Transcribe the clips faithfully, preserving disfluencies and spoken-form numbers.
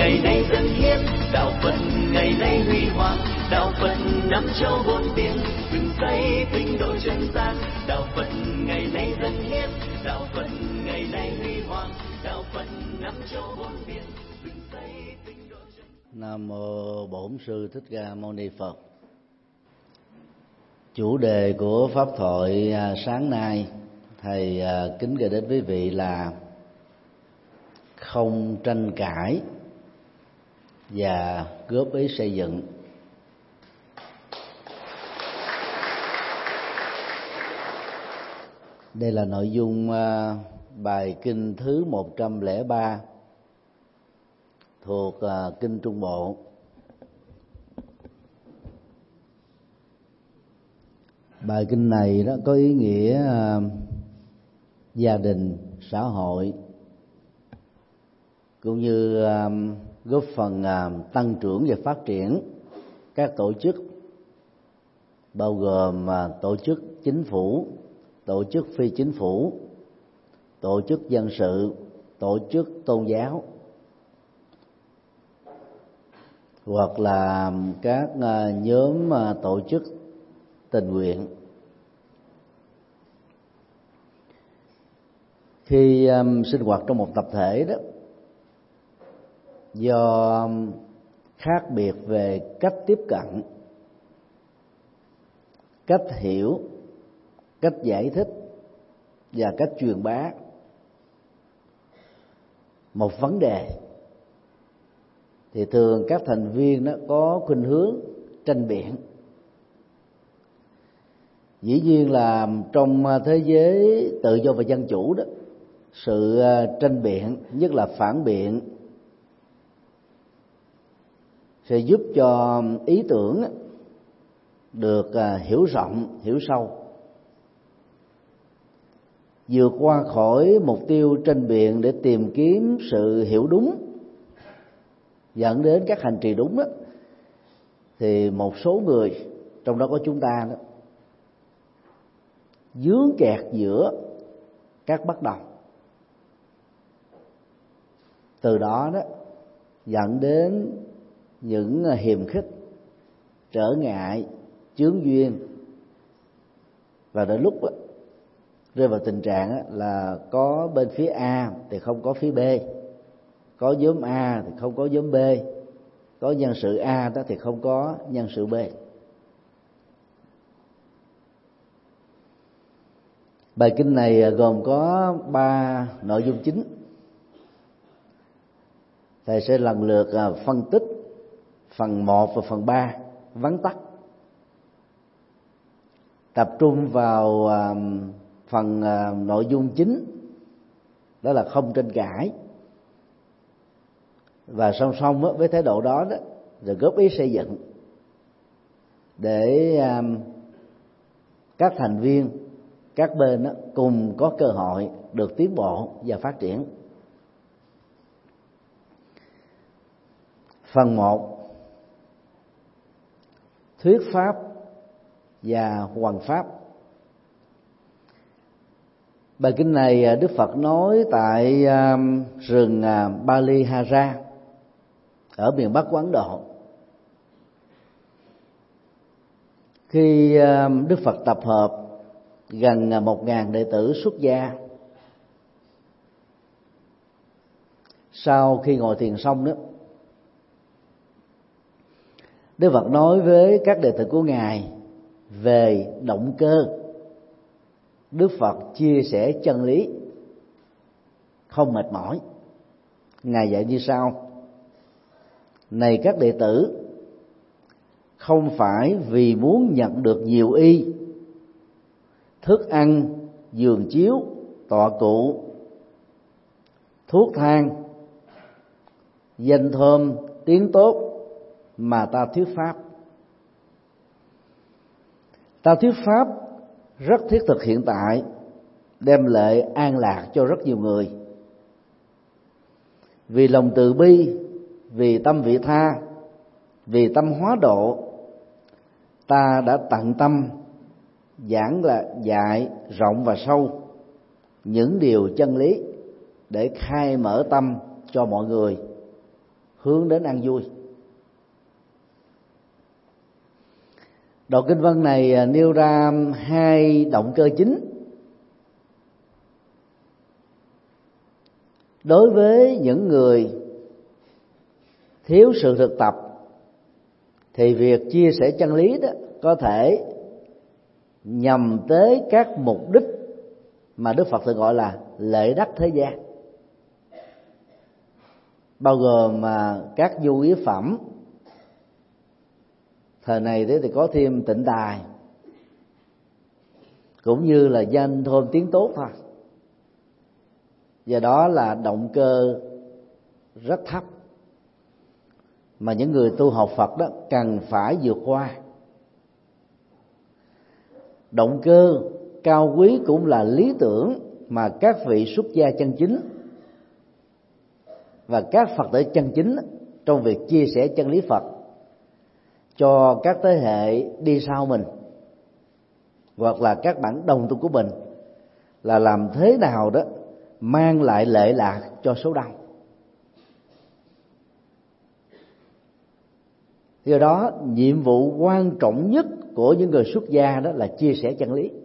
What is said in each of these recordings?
ngày nay dân hiến, đạo Phật ngày nay huy hoàng, đạo Phật năm châu bốn biển, dựng xây tinh độ chân gian. Đạo Phật ngày nay dân hiến, đạo Phật ngày nay huy hoàng, đạo Phật năm châu bốn biển, dựng xây tinh độ chân gian. Nam mô Bổn Sư Thích Ca Mâu Ni Phật. Chủ đề của pháp thoại sáng nay thầy kính gửi đến quý vị là không tranh cãi và góp ý xây dựng. Đây là nội dung bài kinh thứ một trăm lẻ ba thuộc kinh Trung Bộ. Bài kinh này đó có ý nghĩa gia đình, xã hội, cũng như góp phần tăng trưởng và phát triển các tổ chức, bao gồm tổ chức chính phủ, tổ chức phi chính phủ, tổ chức dân sự, tổ chức tôn giáo, hoặc là các nhóm tổ chức tình nguyện. Khi um, sinh hoạt trong một tập thể đó, do khác biệt về cách tiếp cận, cách hiểu, cách giải thích và cách truyền bá một vấn đề, thì thường các thành viên đó có khuynh hướng tranh biện. Dĩ nhiên là trong thế giới tự do và dân chủ đó, sự tranh biện, nhất là phản biện, sẽ giúp cho ý tưởng được hiểu rộng, hiểu sâu, vượt qua khỏi mục tiêu tranh biện để tìm kiếm sự hiểu đúng, dẫn đến các hành trì đúng đó. Thì một số người, trong đó có chúng ta đó, dướng kẹt giữa các bất đồng, từ đó đó dẫn đến những hiềm khích, trở ngại, chướng duyên, và đến lúc đó, rơi vào tình trạng đó, là có bên phía A thì không có phía B, có nhóm A thì không có nhóm B, có nhân sự A đó thì không có nhân sự B. Bài kinh này gồm có ba nội dung chính. Thầy sẽ lần lượt phân tích phần một và phần ba vắn tắt, tập trung vào phần nội dung chính, đó là không tranh cãi, và song song với thái độ đó, đó rồi góp ý xây dựng để các thành viên, các bên đó cùng có cơ hội được tiến bộ và phát triển. Phần một, thuyết pháp và hoằng pháp. Bài kinh này Đức Phật nói tại rừng Balihara ở miền Bắc của Ấn Độ. Khi Đức Phật tập hợp gần một ngàn đệ tử xuất gia, sau khi ngồi thiền xong đó, Đức Phật nói với các đệ tử của Ngài về động cơ. Đức Phật chia sẻ chân lý không mệt mỏi. Ngài dạy như sau: này các đệ tử, không phải vì muốn nhận được nhiều y, thức ăn, giường chiếu, tọa cụ, thuốc thang, danh thơm, tiếng tốt mà ta thuyết pháp. Ta thuyết pháp rất thiết thực hiện tại, đem lại an lạc cho rất nhiều người. Vì lòng từ bi, vì tâm vị tha, vì tâm hóa độ, ta đã tận tâm giảng là dạy rộng và sâu những điều chân lý để khai mở tâm cho mọi người, hướng đến an vui. Đoạn kinh văn này nêu ra hai động cơ chính. Đối với những người thiếu sự thực tập thì việc chia sẻ chân lý đó có thể nhằm tới các mục đích mà Đức Phật thường gọi là lợi đắc thế gian, bao gồm mà các nhu yếu phẩm. Thời này thì có thêm tịnh đài, cũng như là danh thơm tiếng tốt thôi. Do đó là động cơ rất thấp mà những người tu học Phật đó cần phải vượt qua. Động cơ cao quý cũng là lý tưởng mà các vị xuất gia chân chính và các Phật tử chân chính trong việc chia sẻ chân lý Phật cho các thế hệ đi sau mình hoặc là các bản đồng tu của mình, là làm thế nào đó mang lại lệ lạc cho số đông. Do đó nhiệm vụ quan trọng nhất của những người xuất gia đó là chia sẻ chân lý.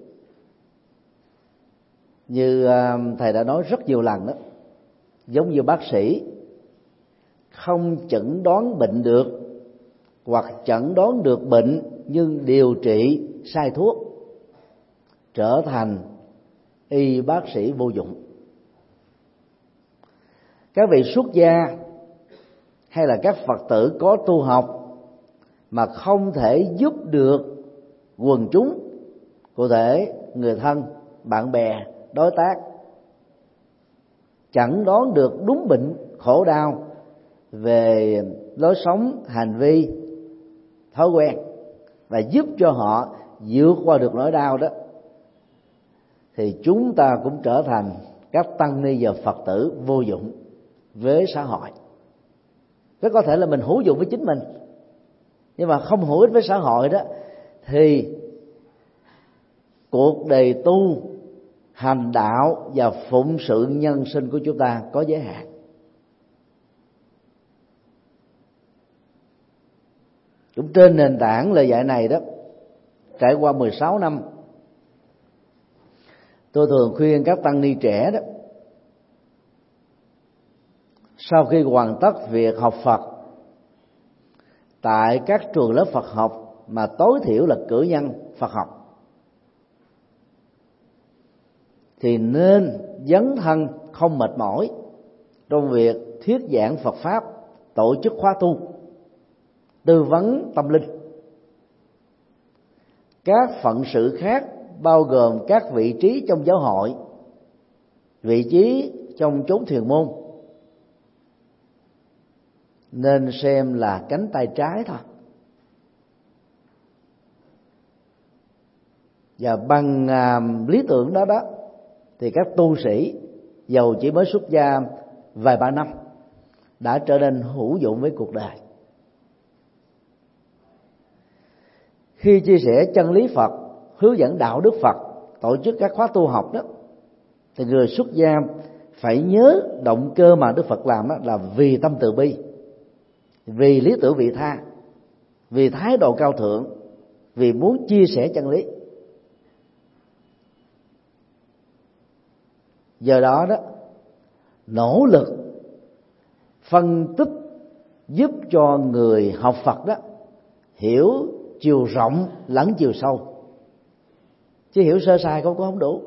Như thầy đã nói rất nhiều lần đó, giống như bác sĩ không chẩn đoán bệnh được hoặc chẩn đoán được bệnh nhưng điều trị sai thuốc, trở thành y bác sĩ vô dụng. Các vị xuất gia hay là các Phật tử có tu học mà không thể giúp được quần chúng, cụ thể người thân, bạn bè, đối tác, chẳng đoán được đúng bệnh khổ đau về lối sống, hành vi, thói quen và giúp cho họ vượt qua được nỗi đau đó, thì chúng ta cũng trở thành các tăng ni và Phật tử vô dụng với xã hội. Rất có thể là mình hữu dụng với chính mình, nhưng mà không hữu ích với xã hội đó, thì cuộc đời tu, hành đạo và phụng sự nhân sinh của chúng ta có giới hạn. Cũng trên nền tảng lời dạy này đó, trải qua mười sáu năm, tôi thường khuyên các tăng ni trẻ đó, sau khi hoàn tất việc học Phật tại các trường lớp Phật học mà tối thiểu là cử nhân Phật học, thì nên dấn thân không mệt mỏi trong việc thuyết giảng Phật Pháp, tổ chức khóa tu, tư vấn tâm linh. Các phận sự khác bao gồm các vị trí trong giáo hội, vị trí trong chốn thiền môn, nên xem là cánh tay trái thôi. Và bằng à, lý tưởng đó đó thì các tu sĩ dầu chỉ mới xuất gia vài ba năm đã trở nên hữu dụng với cuộc đời. Khi chia sẻ chân lý Phật, hướng dẫn đạo đức Phật, tổ chức các khóa tu học đó, thì người xuất gia phải nhớ động cơ mà Đức Phật làm đó là vì tâm từ bi, vì lý tưởng vị tha, vì thái độ cao thượng, vì muốn chia sẻ chân lý. Do đó đó, nỗ lực phân tích giúp cho người học Phật đó hiểu chiều rộng lẫn chiều sâu, chứ hiểu sơ sài cũng không đủ.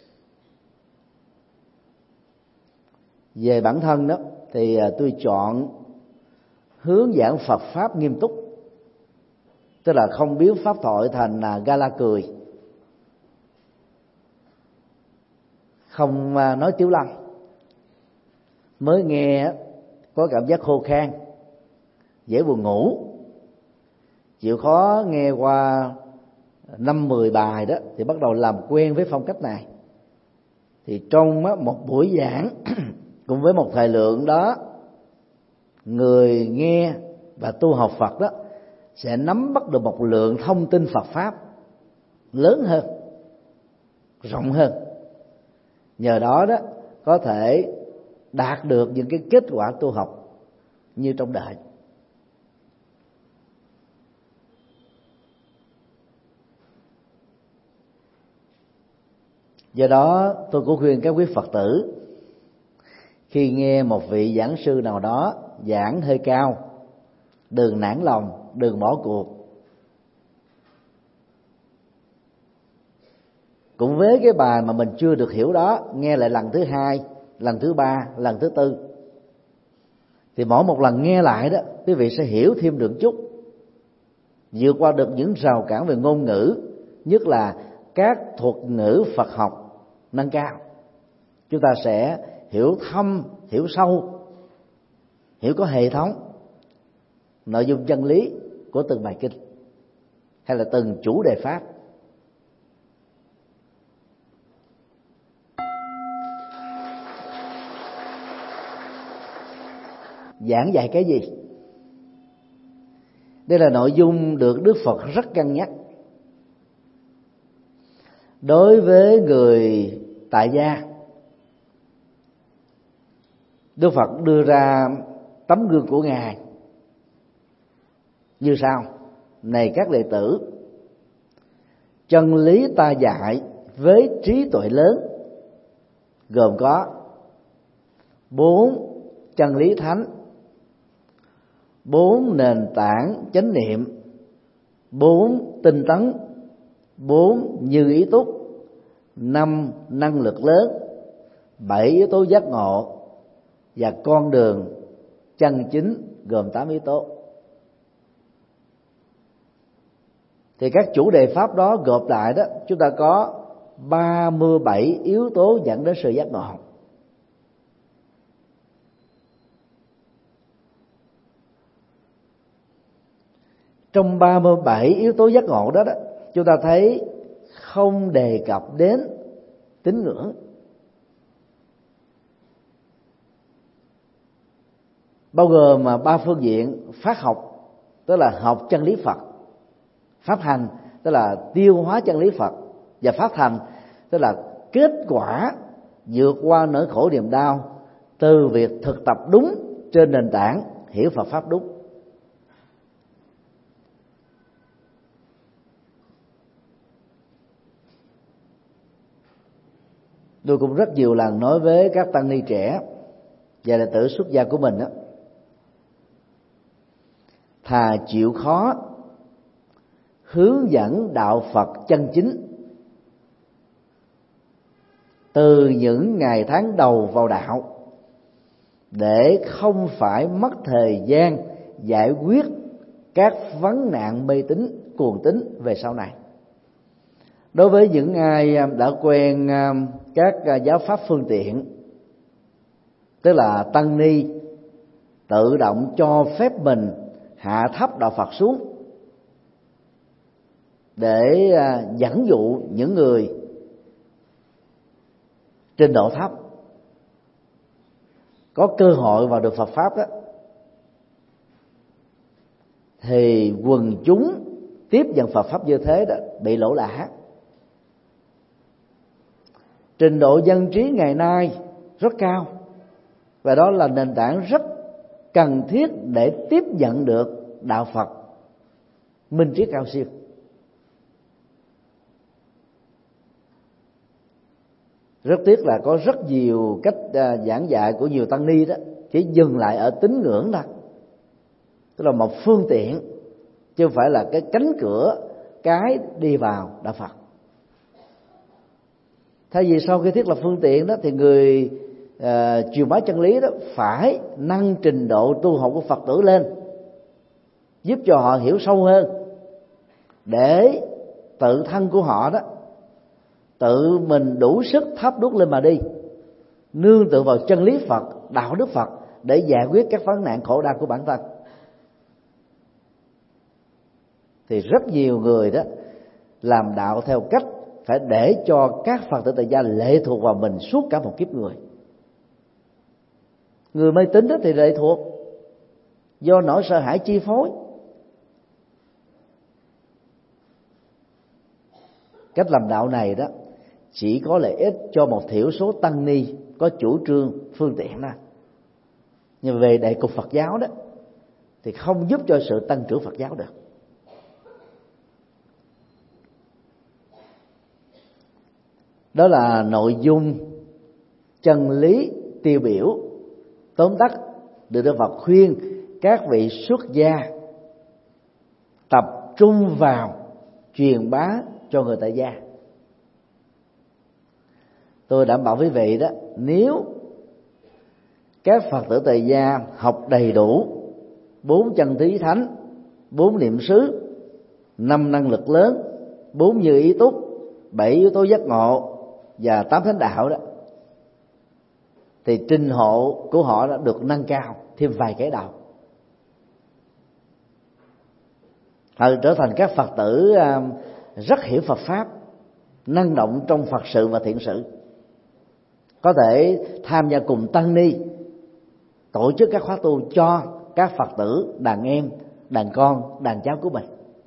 Về bản thân đó thì tôi chọn hướng giảng Phật Pháp nghiêm túc, tức là không biến pháp thoại thành gala cười, không nói tiếu lâm. Mới nghe có cảm giác khô khan, dễ buồn ngủ, chịu khó nghe qua năm mười bài đó thì bắt đầu làm quen với phong cách này. Thì trong một buổi giảng cùng với một thời lượng đó, người nghe và tu học Phật đó sẽ nắm bắt được một lượng thông tin Phật Pháp lớn hơn, rộng hơn. Nhờ đó đó có thể đạt được những cái kết quả tu học như trong đời. Do đó tôi cũng khuyên các quý Phật tử khi nghe một vị giảng sư nào đó giảng hơi cao, đừng nản lòng, đừng bỏ cuộc. Cũng với cái bài mà mình chưa được hiểu đó, nghe lại lần thứ hai, lần thứ ba, lần thứ tư, thì mỗi một lần nghe lại đó, quý vị sẽ hiểu thêm được chút, vượt qua được những rào cản về ngôn ngữ, nhất là các thuật ngữ Phật học nâng cao. Chúng ta sẽ hiểu thâm, hiểu sâu, hiểu có hệ thống nội dung chân lý của từng bài kinh hay là từng chủ đề pháp. Giảng dạy cái gì? Đây là nội dung được Đức Phật rất cân nhắc. Đối với người tại gia, Đức Phật đưa ra tấm gương của Ngài như sau: này các đệ tử, chân lý ta dạy với trí tuệ lớn gồm có bốn chân lý thánh, bốn nền tảng chánh niệm, bốn tinh tấn, bốn như ý túc, năm năng lực lớn, bảy yếu tố giác ngộ và con đường chân chính gồm tám yếu tố. Thì các chủ đề pháp đó gộp lại đó, chúng ta có ba mươi bảy yếu tố dẫn đến sự giác ngộ. Trong ba mươi bảy yếu tố giác ngộ đó, đó chúng ta thấy không đề cập đến tín ngưỡng, bao gồm mà ba phương diện: phát học, tức là học chân lý Phật; pháp hành, tức là tiêu hóa chân lý Phật; và pháp thành, tức là kết quả vượt qua nỗi khổ niềm đau từ việc thực tập đúng trên nền tảng hiểu Phật pháp đúng. Tôi cũng rất nhiều lần nói với các tăng ni trẻ và đệ tử xuất gia của mình đó, thà chịu khó hướng dẫn đạo Phật chân chính từ những ngày tháng đầu vào đạo, để không phải mất thời gian giải quyết các vấn nạn mê tín cuồng tín về sau này. Đối với những ai đã quen các giáo pháp phương tiện, tức là tăng ni tự động cho phép mình hạ thấp đạo Phật xuống để dẫn dụ những người trình độ thấp có cơ hội vào được Phật pháp đó, thì quần chúng tiếp nhận Phật pháp như thế đó bị lỗ lã. Trình độ dân trí ngày nay rất cao, và đó là nền tảng rất cần thiết để tiếp nhận được đạo Phật minh triết cao siêu. Rất tiếc là có rất nhiều cách giảng dạy của nhiều tăng ni đó chỉ dừng lại ở tín ngưỡng thôi, tức là một phương tiện chứ không phải là cái cánh cửa cái đi vào đạo Phật. Thay vì sau khi thiết lập phương tiện đó thì người uh, truyền bá chân lý đó phải nâng trình độ tu học của Phật tử lên, giúp cho họ hiểu sâu hơn, để tự thân của họ đó tự mình đủ sức thắp đuốc lên mà đi, nương tựa vào chân lý Phật, đạo đức Phật để giải quyết các vấn nạn khổ đau của bản thân. Thì rất nhiều người đó làm đạo theo cách phải để cho các Phật tử tại gia lệ thuộc vào mình suốt cả một kiếp người. Người mê tín đó thì lệ thuộc do nỗi sợ hãi chi phối. Cách làm đạo này đó chỉ có lợi ích cho một thiểu số tăng ni có chủ trương phương tiện đó. Nhưng về đại cục Phật giáo đó thì không giúp cho sự tăng trưởng Phật giáo được. Đó là nội dung chân lý tiêu biểu tóm tắt được Đức Phật khuyên các vị xuất gia tập trung vào truyền bá cho người tại gia. Tôi đảm bảo quý vị đó, nếu các Phật tử tại gia học đầy đủ bốn chân trí thánh, bốn niệm xứ, năm năng lực lớn, bốn như ý túc, bảy yếu tố giác ngộ và tám thánh đạo đó, thì trình độ của họ đã được nâng cao thêm vài cái đầu. Họ trở thành các Phật tử rất hiểu Phật pháp, năng động trong Phật sự và thiện sự, có thể tham gia cùng tăng ni tổ chức các khóa tu cho các Phật tử, đàn em, đàn con, đàn cháu của mình.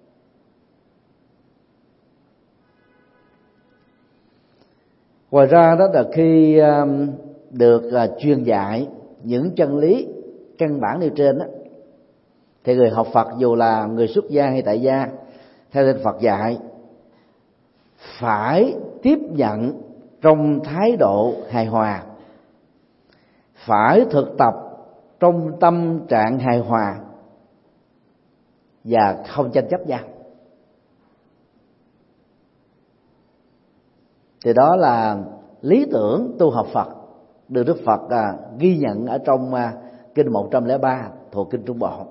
Ngoài ra đó là khi được truyền dạy những chân lý căn bản nêu trên đó, thì người học Phật dù là người xuất gia hay tại gia, theo tinh Phật dạy, phải tiếp nhận trong thái độ hài hòa, phải thực tập trong tâm trạng hài hòa và không tranh chấp nhau. Thì đó là lý tưởng tu học Phật được Đức Phật à, ghi nhận ở trong à, kinh một trăm lẻ ba thuộc kinh Trung Bộ.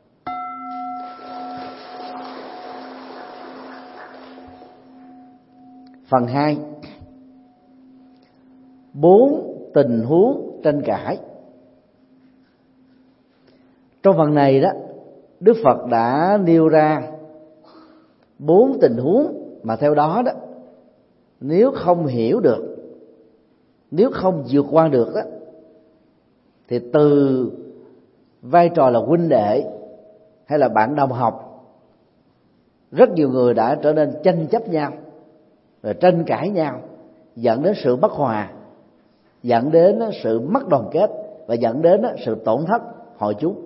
Phần hai, bốn tình huống tranh cãi. Trong phần này đó, Đức Phật đã nêu ra bốn tình huống mà theo đó đó, nếu không hiểu được, nếu không vượt qua được đó, thì từ vai trò là huynh đệ hay là bạn đồng học, rất nhiều người đã trở nên tranh chấp nhau, rồi tranh cãi nhau, dẫn đến sự bất hòa, dẫn đến sự mất đoàn kết và dẫn đến sự tổn thất hội chúng.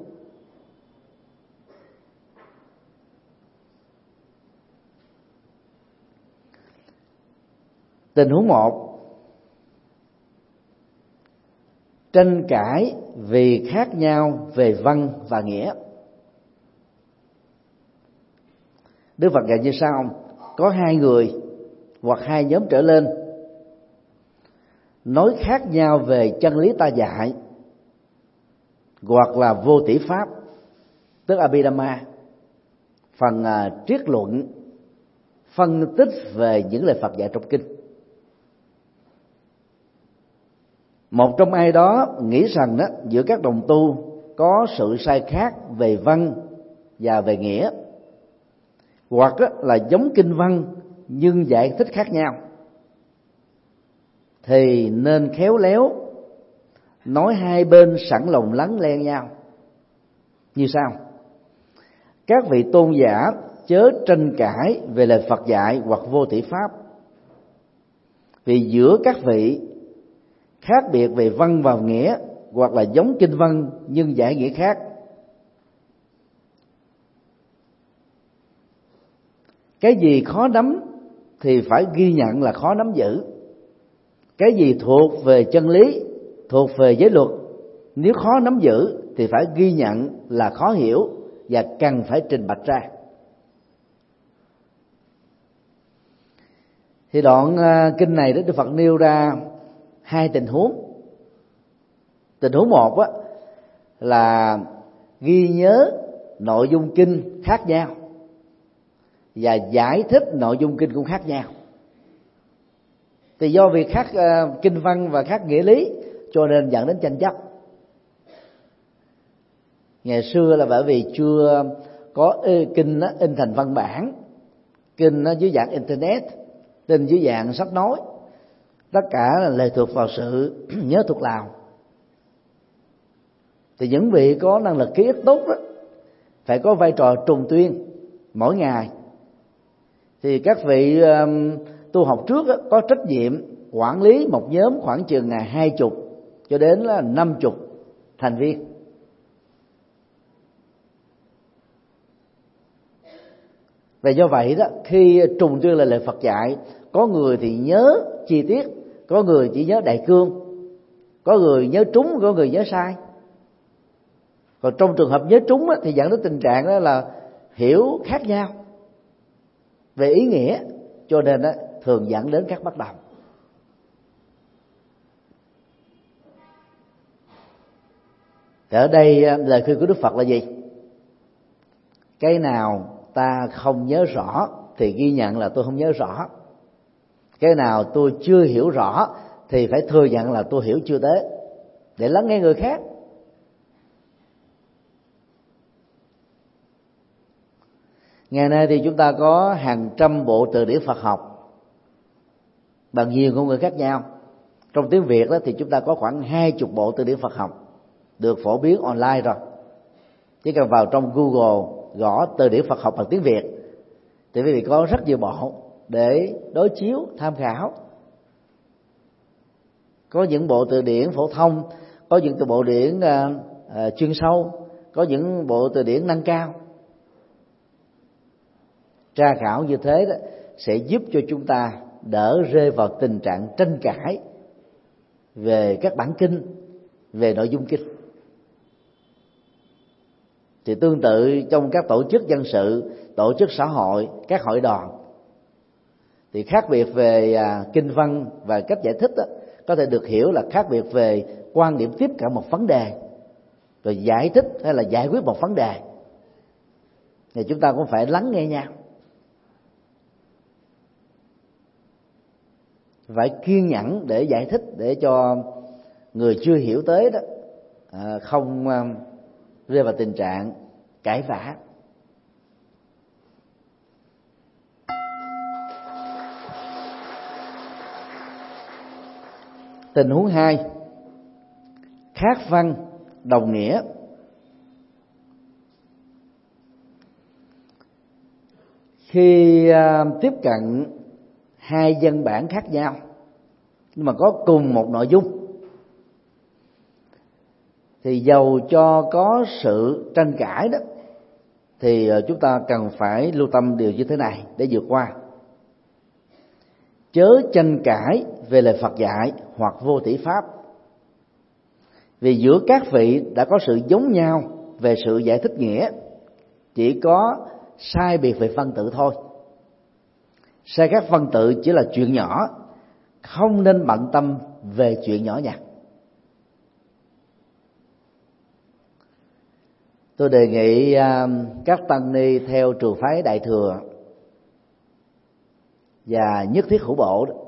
Tình huống một, tranh cãi vì khác nhau về văn và nghĩa. Đức Phật dạy như sau: có hai người hoặc hai nhóm trở lên nói khác nhau về chân lý ta dạy, hoặc là vô tỷ pháp, tức Abhidhamma, phần uh, triết luận phân tích về những lời Phật dạy trong kinh. Một trong ai đó nghĩ rằng đó, giữa các đồng tu có sự sai khác về văn và về nghĩa, hoặc đó, là giống kinh văn nhưng giải thích khác nhau, thì nên khéo léo nói hai bên sẵn lòng lắng nghe nhau như sau: các vị tôn giả chớ tranh cãi về lời Phật dạy hoặc vô tỷ pháp, vì giữa các vị khác biệt về văn và nghĩa, hoặc là giống kinh văn nhưng giải nghĩa khác. Cái gì khó nắm thì phải ghi nhận là khó nắm giữ. Cái gì thuộc về chân lý, thuộc về giới luật, nếu khó nắm giữ thì phải ghi nhận là khó hiểu và cần phải trình bạch ra. Thì đoạn uh, kinh này Đức Phật nêu ra hai tình huống. Tình huống một á, là ghi nhớ nội dung kinh khác nhau và giải thích nội dung kinh cũng khác nhau. Thì do việc khác uh, kinh văn và khác nghĩa lý cho nên dẫn đến tranh chấp. Ngày xưa là bởi vì chưa có kinh đó, in thành văn bản, kinh nó dưới dạng internet, kinh dưới dạng sách nói, tất cả là lệ thuộc vào sự nhớ thuộc lòng. Thì những vị có năng lực ký ức tốt đó, phải có vai trò trùng tuyên mỗi ngày. Thì các vị um, tu học trước đó, có trách nhiệm quản lý một nhóm khoảng chừng ngày hai chục cho đến là năm chục thành viên. Và do vậy đó, khi trùng tuyên là lời Phật dạy, có người thì nhớ chi tiết, có người chỉ nhớ đại cương, có người nhớ trúng, có người nhớ sai. Còn trong trường hợp nhớ trúng á, thì dẫn đến tình trạng đó là hiểu khác nhau về ý nghĩa, cho nên đó, thường dẫn đến các bất đồng. Thì ở đây lời khuyên của Đức Phật là gì? Cái nào ta không nhớ rõ thì ghi nhận là tôi không nhớ rõ. Cái nào tôi chưa hiểu rõ thì phải thừa nhận là tôi hiểu chưa tới, để lắng nghe người khác. Ngày nay thì chúng ta có hàng trăm bộ từ điển Phật học bằng nhiều ngôn ngữ khác nhau. Trong tiếng Việt đó thì chúng ta có khoảng hai chục bộ từ điển Phật học được phổ biến online rồi. Chỉ cần vào trong Google gõ từ điển Phật học bằng tiếng Việt thì quý vị có rất nhiều bộ để đối chiếu, tham khảo. Có những bộ từ điển phổ thông, có những từ bộ điển uh, uh, chuyên sâu, có những bộ từ điển nâng cao. Tra khảo như thế đó sẽ giúp cho chúng ta đỡ rơi vào tình trạng tranh cãi về các bản kinh, về nội dung kinh. Thì tương tự trong các tổ chức dân sự, tổ chức xã hội, các hội đoàn, thì khác biệt về à, kinh văn và cách giải thích đó, có thể được hiểu là khác biệt về quan điểm tiếp cận một vấn đề, rồi giải thích hay là giải quyết một vấn đề. Thì chúng ta cũng phải lắng nghe nhau, phải kiên nhẫn để giải thích, để cho người chưa hiểu tới đó à, không à, rơi vào tình trạng cãi vã. Tình huống hai, khác văn đồng nghĩa. Khi uh, tiếp cận hai văn bản khác nhau nhưng mà có cùng một nội dung, thì dầu cho có sự tranh cãi đó, thì chúng ta cần phải lưu tâm điều như thế này để vượt qua. Chớ tranh cãi về lời Phật dạy hoặc vô tỷ pháp, vì giữa các vị đã có sự giống nhau về sự giải thích nghĩa, chỉ có sai biệt về phân tự thôi. Sai các phân tự chỉ là chuyện nhỏ, không nên bận tâm về chuyện nhỏ nhặt. Tôi đề nghị các tăng ni theo trường phái Đại Thừa và Nhất Thiết Hữu Bộ đó,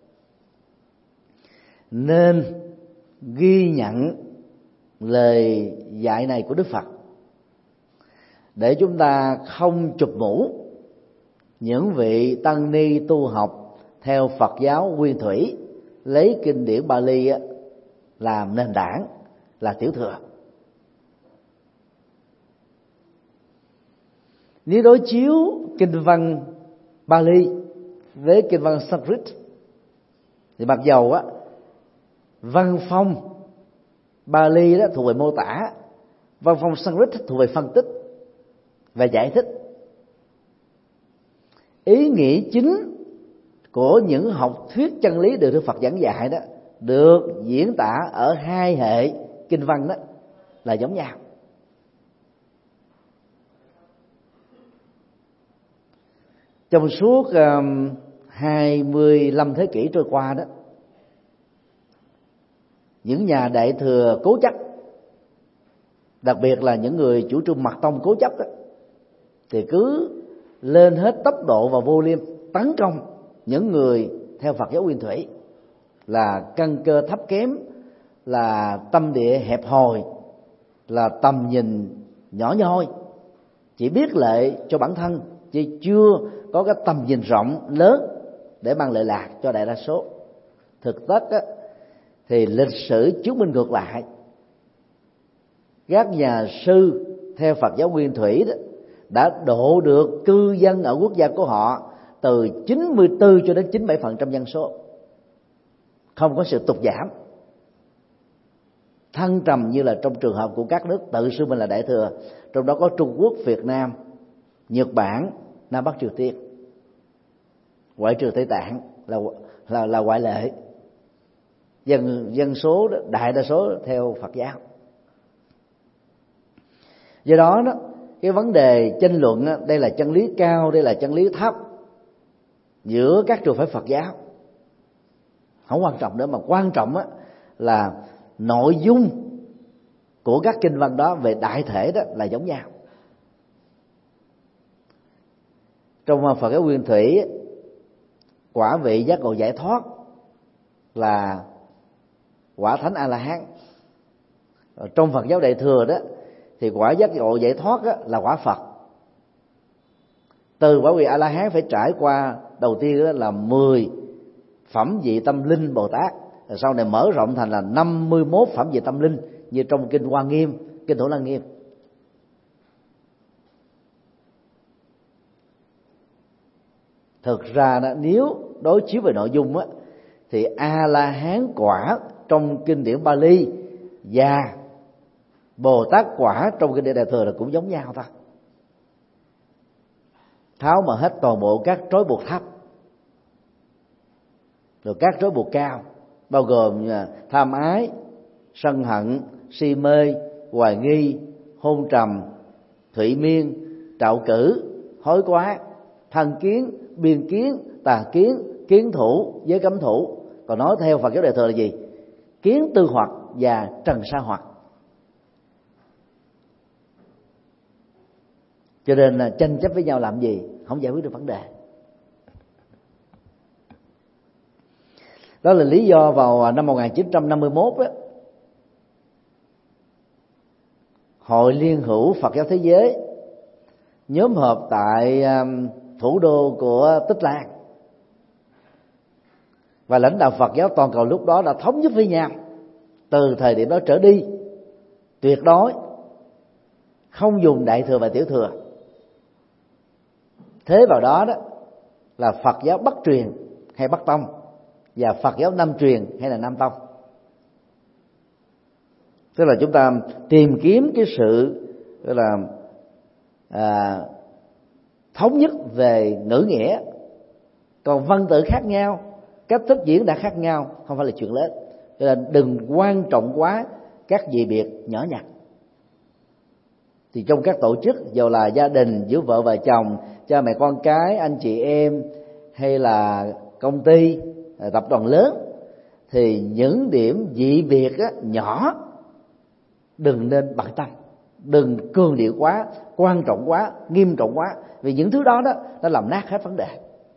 nên ghi nhận lời dạy này của Đức Phật, để chúng ta không chụp mũ những vị tăng ni tu học theo Phật giáo Nguyên Thủy, lấy kinh điển Bali làm nền tảng, là tiểu thừa. Nếu đối chiếu kinh văn Bali với kinh văn Sanskrit, thì mặc dầu á văn phong Bali đó thuộc về mô tả, văn phong Sanskrit thuộc về phân tích và giải thích. Ý nghĩa chính của những học thuyết chân lý được Đức Phật giảng dạy đó được diễn tả ở hai hệ kinh văn đó là giống nhau. Trong suốt um, hai mươi lăm thế kỷ trôi qua đó, những nhà Đại Thừa cố chấp, đặc biệt là những người chủ trương mật tông cố chấp đó, thì cứ lên hết tốc độ và vô liêm tấn công những người theo Phật giáo Nguyên Thủy, là căn cơ thấp kém, là tâm địa hẹp hòi, là tầm nhìn nhỏ nhoi, chỉ biết lợi cho bản thân chứ chưa có cái tầm nhìn rộng lớn để mang lợi lạc cho đại đa số. Thực chất á, thì lịch sử chứng minh ngược lại. Các nhà sư theo Phật giáo Nguyên Thủy đó đã độ được cư dân ở quốc gia của họ từ chín mươi tư cho đến chín mươi bảy phần trăm dân số, không có sự tụt giảm thăng trầm như là trong trường hợp của các nước tự xưng mình là Đại Thừa, trong đó có Trung Quốc, Việt Nam, Nhật Bản, Nam Bắc Triều Tiên, ngoại trừ Tây Tạng là là là ngoại lệ. Dân dân số đó, đại đa số theo Phật giáo. Do đó đó, cái vấn đề tranh luận đó, đây là chân lý cao, đây là chân lý thấp giữa các trường phái Phật giáo không quan trọng nữa, mà quan trọng á là nội dung của các kinh văn đó về đại thể đó là giống nhau. Trong Phật giáo Nguyên Thủy, quả vị giác ngộ giải thoát là quả thánh A La Hán. Trong Phật giáo Đại Thừa đó thì quả giác ngộ giải thoát đó là quả Phật. Từ quả vị A La Hán phải trải qua đầu tiên đó là mười phẩm vị tâm linh Bồ Tát, rồi sau này mở rộng thành là năm mươi mốt phẩm vị tâm linh như trong kinh Hoa Nghiêm, kinh Thủ Lăng Nghiêm. Thực ra đó, nếu đối chiếu về nội dung á, thì A La Hán quả trong kinh điển Bali và Bồ Tát quả trong kinh điển Đại Thừa là cũng giống nhau thôi. Tháo mở hết toàn bộ các trói buộc thấp, rồi các trói buộc cao, bao gồm tham ái, sân hận, si mê, hoài nghi, hôn trầm, thụy miên, trạo cử, hối quá, thân kiến, biên kiến, tà kiến, kiến thủ, giới cấm thủ. Còn nói theo Phật giáo Đại Thừa là gì? Kiến tư hoặc và trần sa hoặc. Cho nên là tranh chấp với nhau làm gì? Không giải quyết được vấn đề. Đó là lý do vào năm một nghìn chín trăm năm mươi mốt đó, Hội Liên hữu Phật giáo Thế giới nhóm họp tại thủ đô của Tích Lan, và lãnh đạo Phật giáo toàn cầu lúc đó đã thống nhất với nhau từ thời điểm đó trở đi tuyệt đối không dùng Đại Thừa và Tiểu Thừa. Thế vào đó đó là Phật giáo Bắc truyền hay Bắc tông và Phật giáo Nam truyền hay là Nam tông. Tức là chúng ta tìm kiếm cái sự gọi là à, thống nhất về ngữ nghĩa, còn văn tự khác nhau, cách thức diễn đạt khác nhau không phải là chuyện lớn. Cho nên đừng quan trọng quá các dị biệt nhỏ nhặt. Thì trong các tổ chức, dù là gia đình giữa vợ và chồng, cha mẹ con cái, anh chị em, hay là công ty, tập đoàn lớn, thì những điểm dị biệt á, nhỏ đừng nên bận tâm, đừng cường điệu quá, quan trọng quá, nghiêm trọng quá, vì những thứ đó đó nó làm nát hết vấn đề.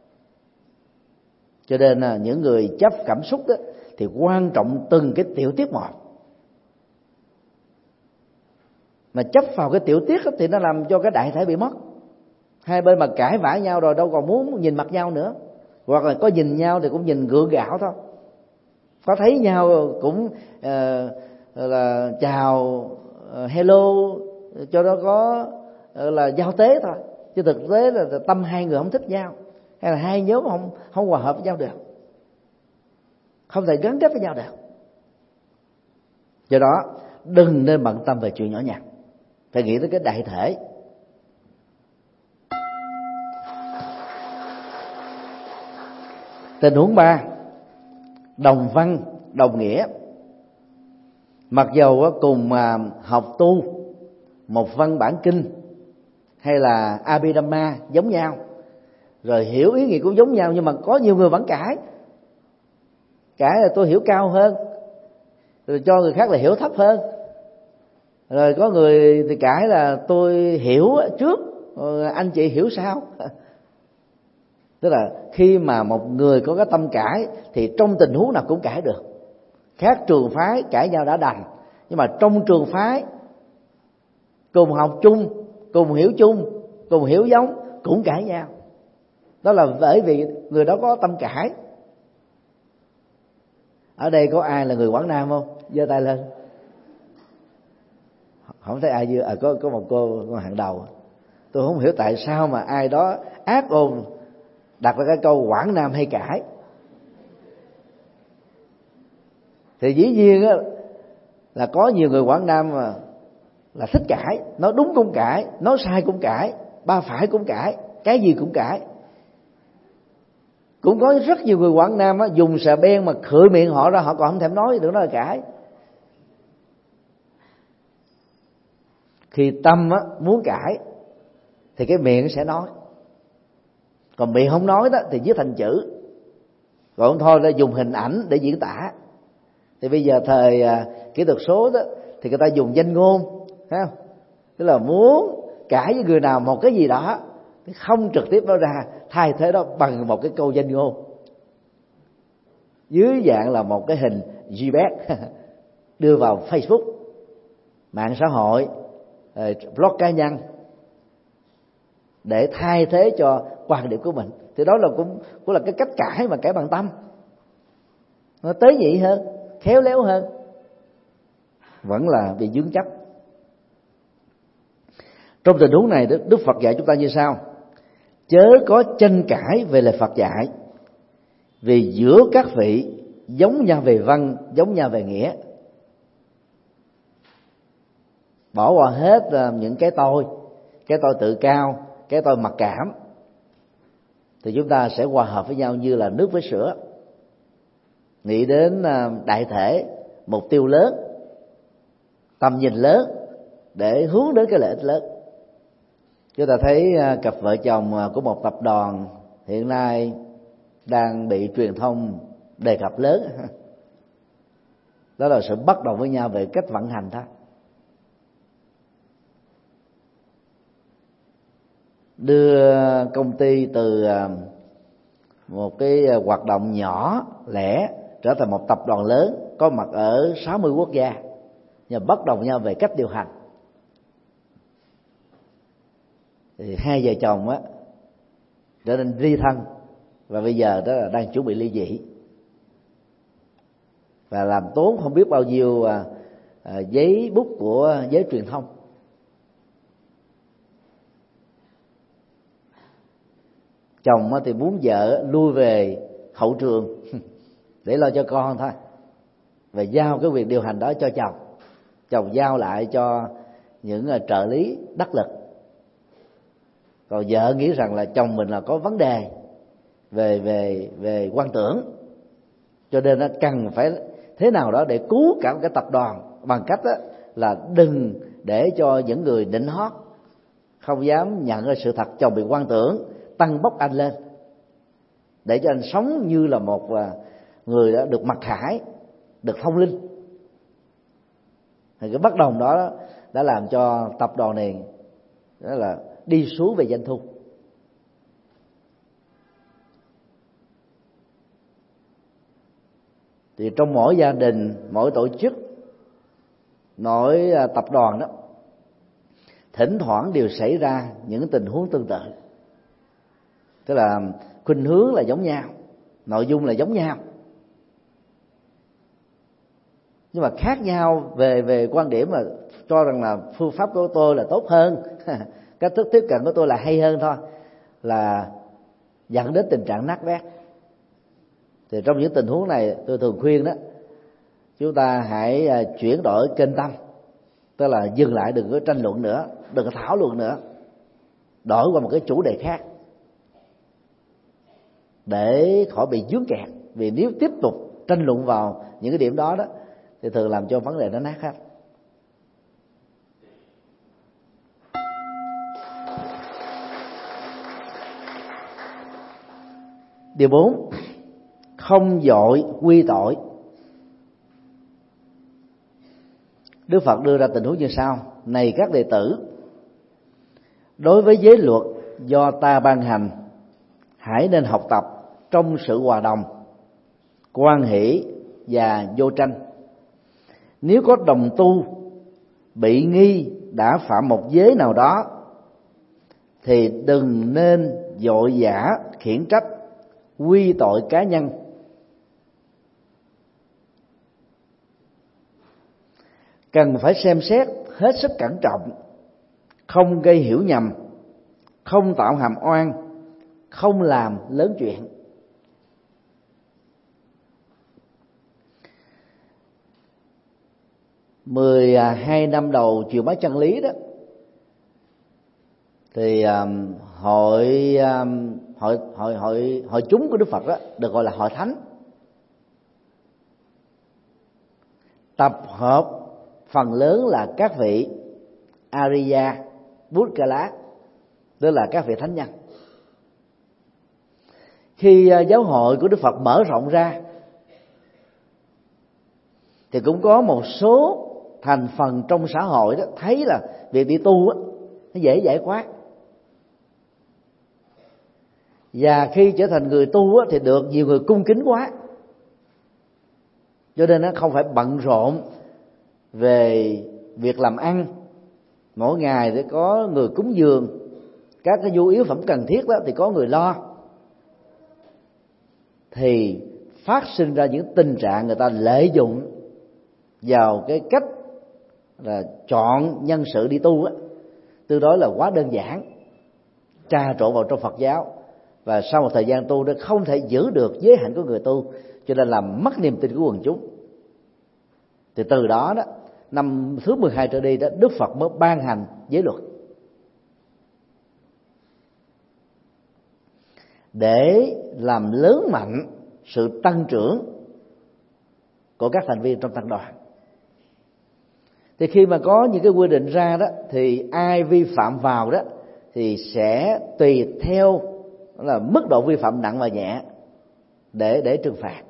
Cho nên là những người chấp cảm xúc đó thì quan trọng từng cái tiểu tiết một. Mà chấp vào cái tiểu tiết đó, thì nó làm cho cái đại thể bị mất. Hai bên mà cãi vã nhau rồi đâu còn muốn nhìn mặt nhau nữa, hoặc là có nhìn nhau thì cũng nhìn gượng gạo thôi, có thấy nhau cũng uh, là chào, uh, hello cho nó có uh, là giao tế thôi, chứ thực tế là tâm hai người không thích nhau, hay là hai nhóm không không hòa hợp với nhau được, không thể gắn kết với nhau được. Do đó đừng nên bận tâm về chuyện nhỏ nhặt, phải nghĩ tới cái đại thể. Tình huống ba, đồng văn đồng nghĩa. Mặc dầu cùng học tu một văn bản kinh hay là Abhidhamma giống nhau, rồi hiểu ý nghĩa cũng giống nhau, nhưng mà có nhiều người vẫn cãi. Cãi là tôi hiểu cao hơn, rồi cho người khác là hiểu thấp hơn. Rồi có người thì cãi là tôi hiểu trước, rồi anh chị hiểu sau. Tức là khi mà một người có cái tâm cãi thì trong tình huống nào cũng cãi được. Khác trường phái cãi nhau đã đành, nhưng mà trong trường phái cùng học chung, cùng hiểu chung, cùng hiểu giống cũng cãi nhau. Đó là bởi vì người đó có tâm cãi. Ở đây có ai là người Quảng Nam không? Giơ tay lên. Không thấy ai chưa? À, có có một cô, cô hàng đầu. Tôi không hiểu tại sao mà ai đó ác ôn đặt ra cái câu Quảng Nam hay cãi. Thì dĩ nhiên á, là có nhiều người Quảng Nam mà là thích cãi, nói đúng cũng cãi, nói sai cũng cãi, ba phải cũng cãi, cái gì cũng cãi. Cũng có rất nhiều người Quảng Nam á, dùng xà beng mà khựi miệng họ ra, họ còn không thèm nói, đừng nói là cãi. Khi tâm á, muốn cãi thì cái miệng sẽ nói, còn miệng không nói đó thì viết thành chữ, còn thôi là dùng hình ảnh để diễn tả. Thì bây giờ thời à, kỹ thuật số đó thì người ta dùng danh ngôn, thấy không? Tức là muốn cãi với người nào một cái gì đó, không trực tiếp nói ra, thay thế đó bằng một cái câu danh ngôn dưới dạng là một cái hình gi pê ét đưa vào Facebook, mạng xã hội, blog cá nhân để thay thế cho quan điểm của mình. Thì đó là cũng cũng là cái cách cãi mà cãi bằng tâm, nó tế nhị hơn, khéo léo hơn, vẫn là bị vướng chấp. Trong tình huống này Đức Phật dạy chúng ta như sau: chớ có tranh cãi về lời Phật dạy, vì giữa các vị giống nhau về văn, giống nhau về nghĩa. Bỏ qua hết những cái tôi, cái tôi tự cao, cái tôi mặc cảm, thì chúng ta sẽ hòa hợp với nhau như là nước với sữa. Nghĩ đến đại thể, mục tiêu lớn, tầm nhìn lớn để hướng đến cái lợi ích lớn. Chúng ta thấy cặp vợ chồng của một tập đoàn hiện nay đang bị truyền thông đề cập lớn, đó là sự bất đồng với nhau về cách vận hành thôi. Đưa công ty từ một cái hoạt động nhỏ lẻ trở thành một tập đoàn lớn có mặt ở sáu mươi quốc gia, nhưng bất đồng nhau về cách điều hành. Thì hai vợ chồng á trở nên ly thân, và bây giờ đó là đang chuẩn bị ly dị, và làm tốn không biết bao nhiêu à, à, giấy bút của giới truyền thông. Chồng thì muốn vợ lui về hậu trường để lo cho con thôi, và giao cái quyền điều hành đó cho chồng. Chồng giao lại cho những trợ lý đắc lực. Còn vợ nghĩ rằng là chồng mình là có vấn đề về về về quan tưởng, cho nên nó cần phải thế nào đó để cứu cả một cái tập đoàn bằng cách đó là đừng để cho những người nịnh hót không dám nhận ra sự thật chồng bị quan tưởng tăng bốc anh lên, để cho anh sống như là một người đã được mặc khải, được thông linh. Thì cái bất đồng đó đã làm cho tập đoàn này đó là đi xuống về doanh thu. Thì trong mỗi gia đình, mỗi tổ chức, mỗi tập đoàn đó, thỉnh thoảng đều xảy ra những tình huống tương tự. Tức là khuynh hướng là giống nhau, nội dung là giống nhau, nhưng mà khác nhau về về quan điểm, mà cho rằng là phương pháp của tôi là tốt hơn, cách thức tiếp cận của tôi là hay hơn thôi, là dẫn đến tình trạng nát bét. Thì trong những tình huống này tôi thường khuyên đó, chúng ta hãy chuyển đổi kênh tâm, tức là dừng lại, đừng có tranh luận nữa, đừng có thảo luận nữa, đổi qua một cái chủ đề khác để khỏi bị vướng kẹt. Vì nếu tiếp tục tranh luận vào những cái điểm đó đó thì thường làm cho vấn đề nó nát hết. Điều bốn, không vội quy tội. Đức Phật đưa ra tình huống như sau: này các đệ tử, đối với giới luật do ta ban hành, hãy nên học tập trong sự hòa đồng, hoan hỷ và vô tranh. Nếu có đồng tu bị nghi đã phạm một giới nào đó, thì đừng nên vội vã khiển trách, quy tội cá nhân. Cần phải xem xét hết sức cẩn trọng, không gây hiểu nhầm, không tạo hàm oan, không làm lớn chuyện. Mười hai năm đầu truyền bá chân lý đó, thì um, hội, um, hội hội hội hội chúng của Đức Phật đó được gọi là hội thánh, tập hợp phần lớn là các vị Ariya, Buddha, tức là các vị thánh nhân. Khi uh, giáo hội của Đức Phật mở rộng ra thì cũng có một số thành phần trong xã hội đó thấy là việc đi tu đó, nó dễ giải quyết, và khi trở thành người tu á, thì được nhiều người cung kính quá, cho nên nó không phải bận rộn về việc làm ăn, mỗi ngày để có người cúng dường, các cái nhu yếu phẩm cần thiết đó thì có người lo, thì phát sinh ra những tình trạng người ta lợi dụng vào cái cách là chọn nhân sự đi tu á, tương đối là quá đơn giản, trà trộn vào trong Phật giáo, và sau một thời gian tu nó không thể giữ được giới hạnh của người tu, cho nên làm mất niềm tin của quần chúng. Thì từ đó đó, năm thứ mười hai trở đi đó, Đức Phật mới ban hành giới luật để làm lớn mạnh sự tăng trưởng của các thành viên trong tăng đoàn. Thì khi mà có những cái quy định ra đó, thì ai vi phạm vào đó thì sẽ tùy theo là mức độ vi phạm nặng và nhẹ để để trừng phạt.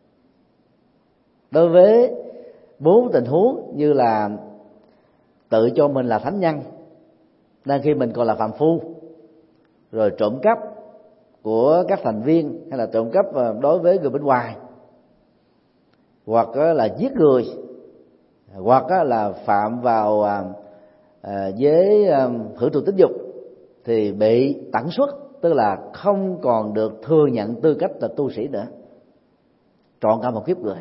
Đối với bốn tình huống như là tự cho mình là thánh nhân đang khi mình còn là phàm phu, rồi trộm cắp của các thành viên hay là trộm cắp đối với người bên ngoài, hoặc là giết người, hoặc là phạm vào với hưởng thụ tính dục, thì bị tẩn xuất, tức là không còn được thừa nhận tư cách là tu sĩ nữa, trọn cả một kiếp người.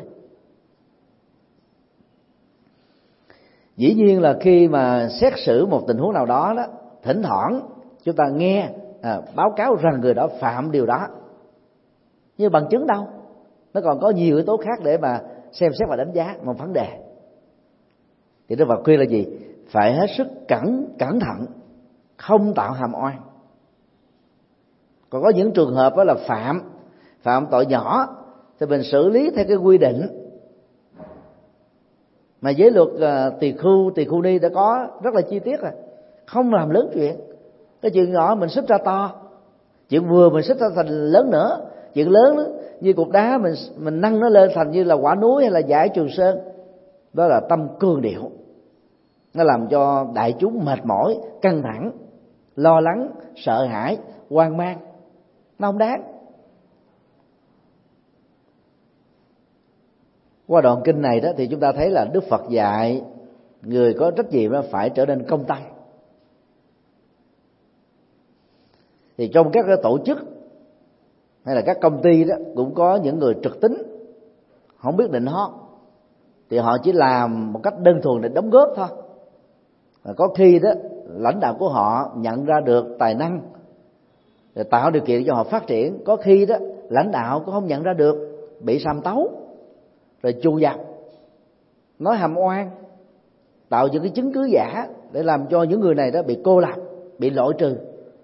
Dĩ nhiên là khi mà xét xử một tình huống nào đó đó, thỉnh thoảng chúng ta nghe à, báo cáo rằng người đó phạm điều đó, nhưng bằng chứng đâu, nó còn có nhiều yếu tố khác để mà xem xét và đánh giá một vấn đề. Thì Đức Phật khuyên là gì? Phải hết sức cẩn cẩn thận, không tạo hàm oan. Còn có những trường hợp đó là phạm phạm tội nhỏ thì mình xử lý theo cái quy định mà giới luật uh, tỳ khưu tỳ khưu ni đã có rất là chi tiết rồi, không làm lớn chuyện. Cái chuyện nhỏ mình xích ra to, chuyện vừa mình xích ra thành lớn nữa, chuyện lớn đó, như cục đá mình mình nâng nó lên thành như là quả núi hay là dải Trường Sơn. Đó là tâm cương điệu, nó làm cho đại chúng mệt mỏi, căng thẳng, lo lắng, sợ hãi, hoang mang. Nó không đáng. Qua đoạn kinh này đó thì chúng ta thấy là Đức Phật dạy người có trách nhiệm phải trở nên công tâm. Thì trong các tổ chức hay là các công ty đó cũng có những người trực tính, không biết định hót, thì họ chỉ làm một cách đơn thuần để đóng góp thôi. Có khi đó lãnh đạo của họ nhận ra được tài năng để tạo điều kiện cho họ phát triển, có khi đó lãnh đạo cũng không nhận ra được, bị sàm tấu rồi chu dập, nói hàm oan, tạo những cái chứng cứ giả để làm cho những người này đó bị cô lập, bị loại trừ,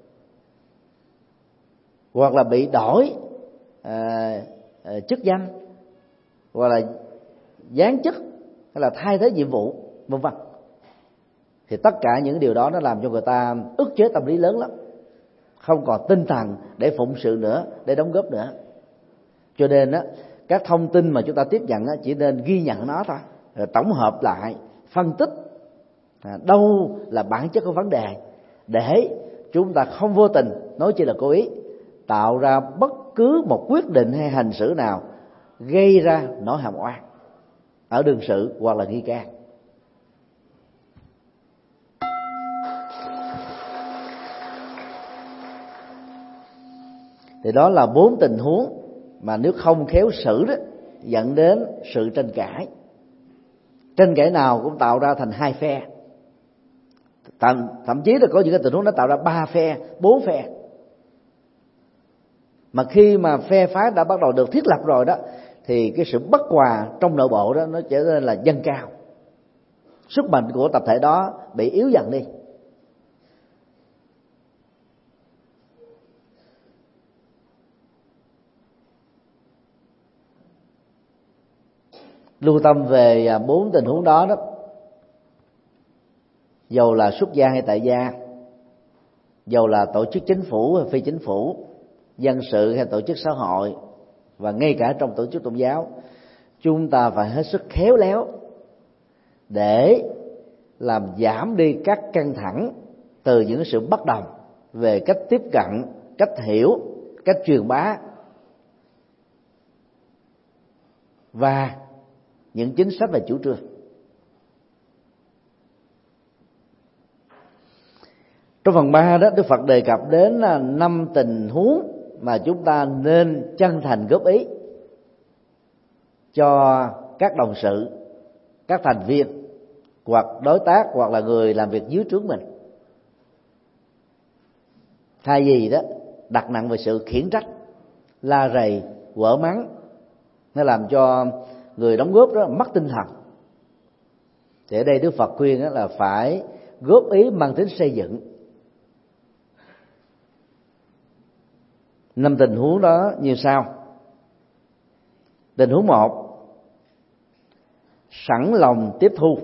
hoặc là bị đổi à, à, chức danh, hoặc là giáng chức, hay là thay thế nhiệm vụ, vân vân. Thì tất cả những điều đó nó làm cho người ta ức chế tâm lý lớn lắm, không còn tinh thần để phụng sự nữa, để đóng góp nữa. Cho nên á, các thông tin mà chúng ta tiếp nhận á, chỉ nên ghi nhận nó thôi, rồi tổng hợp lại, phân tích à, đâu là bản chất của vấn đề, để chúng ta không vô tình, nói chỉ là cố ý, tạo ra bất cứ một quyết định hay hành xử nào gây ra nỗi hàm oan ở đương sự hoặc là nghi can. Thì đó là bốn tình huống mà nếu không khéo xử đó dẫn đến sự tranh cãi. Tranh cãi nào cũng tạo ra thành hai phe, thậm, thậm chí là có những cái tình huống nó tạo ra ba phe, bốn phe. Mà khi mà phe phái đã bắt đầu được thiết lập rồi đó, thì cái sự bất hòa trong nội bộ đó nó trở nên là dâng cao, sức mạnh của tập thể đó bị yếu dần đi. lưu tâm về bốn tình huống đó đó, dầu là xuất gia hay tại gia, dầu là tổ chức chính phủ hay phi chính phủ, dân sự hay tổ chức xã hội, và ngay cả trong tổ chức tôn giáo, chúng ta phải hết sức khéo léo để làm giảm đi các căng thẳng từ những sự bất đồng về cách tiếp cận, cách hiểu, cách truyền bá và những chính sách và chủ trương. Trong phần ba đó, Đức Phật đề cập đến năm tình huống mà chúng ta nên chân thành góp ý cho các đồng sự, các thành viên hoặc đối tác hoặc là người làm việc dưới trướng mình, thay vì đó đặt nặng về sự khiển trách, la rầy, quở mắng, nó làm cho người đóng góp đó mất tinh thần. Thì ở đây Đức Phật khuyên đó là phải góp ý mang tính xây dựng. Năm tình huống đó như sau. Tình huống một, sẵn lòng tiếp thu.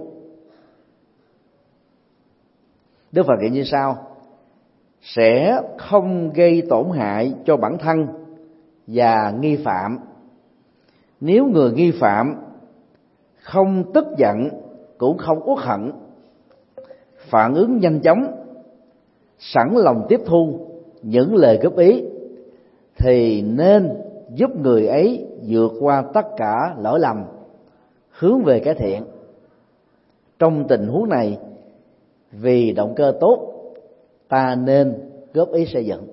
Đức Phật dạy như sau: sẽ không gây tổn hại cho bản thân và nghi phạm nếu người nghi phạm không tức giận cũng không uất hận, phản ứng nhanh chóng, sẵn lòng tiếp thu những lời góp ý, thì nên giúp người ấy vượt qua tất cả lỗi lầm, hướng về cải thiện. Trong tình huống này, vì động cơ tốt, ta nên góp ý xây dựng.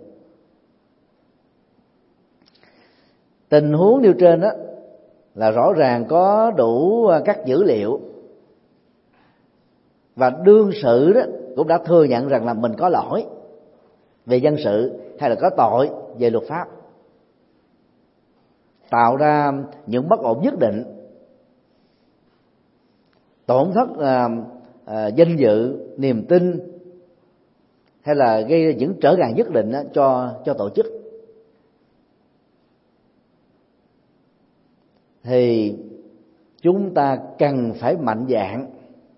Tình huống nêu trên đó là rõ ràng có đủ các dữ liệu, và đương sự đó cũng đã thừa nhận rằng là mình có lỗi về dân sự hay là có tội về luật pháp, tạo ra những bất ổn nhất định, tổn thất à, à, danh dự, niềm tin, hay là gây ra những trở ngại nhất định cho cho tổ chức, thì chúng ta cần phải mạnh dạn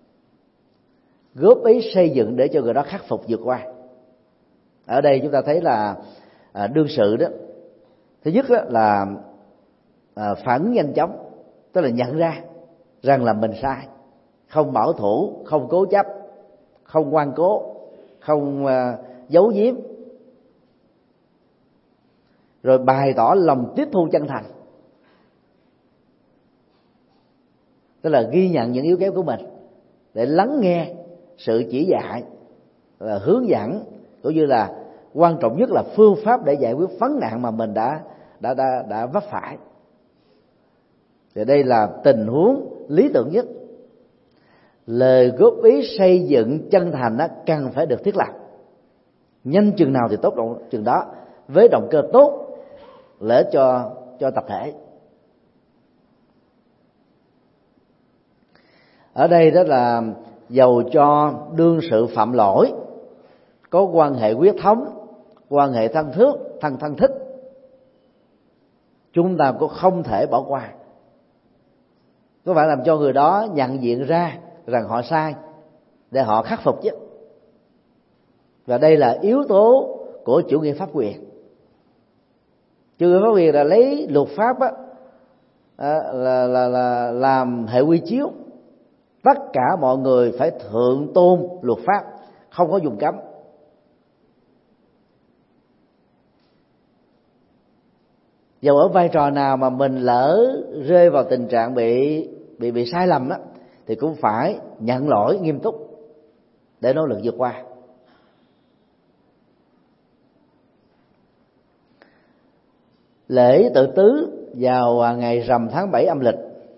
góp ý xây dựng để cho người đó khắc phục vượt qua. Ở đây chúng ta thấy là à, đương sự đó, thứ nhất đó là à, phản ứng nhanh chóng, tức là nhận ra rằng là mình sai, không bảo thủ, không cố chấp, không ngoan cố, không à, giấu giếm, rồi bày tỏ lòng tiếp thu chân thành, tức là ghi nhận những yếu kém của mình để lắng nghe sự chỉ dạy, là hướng dẫn, cũng như là quan trọng nhất là phương pháp để giải quyết vấn nạn mà mình đã đã đã, đã vấp phải. Thì đây là tình huống lý tưởng nhất. Lời góp ý xây dựng chân thành đó cần phải được thiết lập, nhanh chừng nào thì tốt chừng đó, với động cơ tốt, lợi ích cho cho tập thể. Ở đây đó là dầu cho đương sự phạm lỗi, có quan hệ huyết thống, quan hệ thân thiết, thân thân thích, chúng ta cũng không thể bỏ qua. Có phải làm cho người đó nhận diện ra rằng họ sai để họ khắc phục chứ. Và đây là yếu tố của chủ nghĩa pháp quyền. Chủ nghĩa pháp quyền là lấy luật pháp á, là, là, là làm hệ quy chiếu. Tất cả mọi người phải thượng tôn luật pháp, không có dùng cấm. Dầu ở vai trò nào mà mình lỡ rơi vào tình trạng bị bị bị sai lầm đó, thì cũng phải nhận lỗi nghiêm túc để nỗ lực vượt qua. Lễ tự tứ vào ngày rằm tháng bảy âm lịch,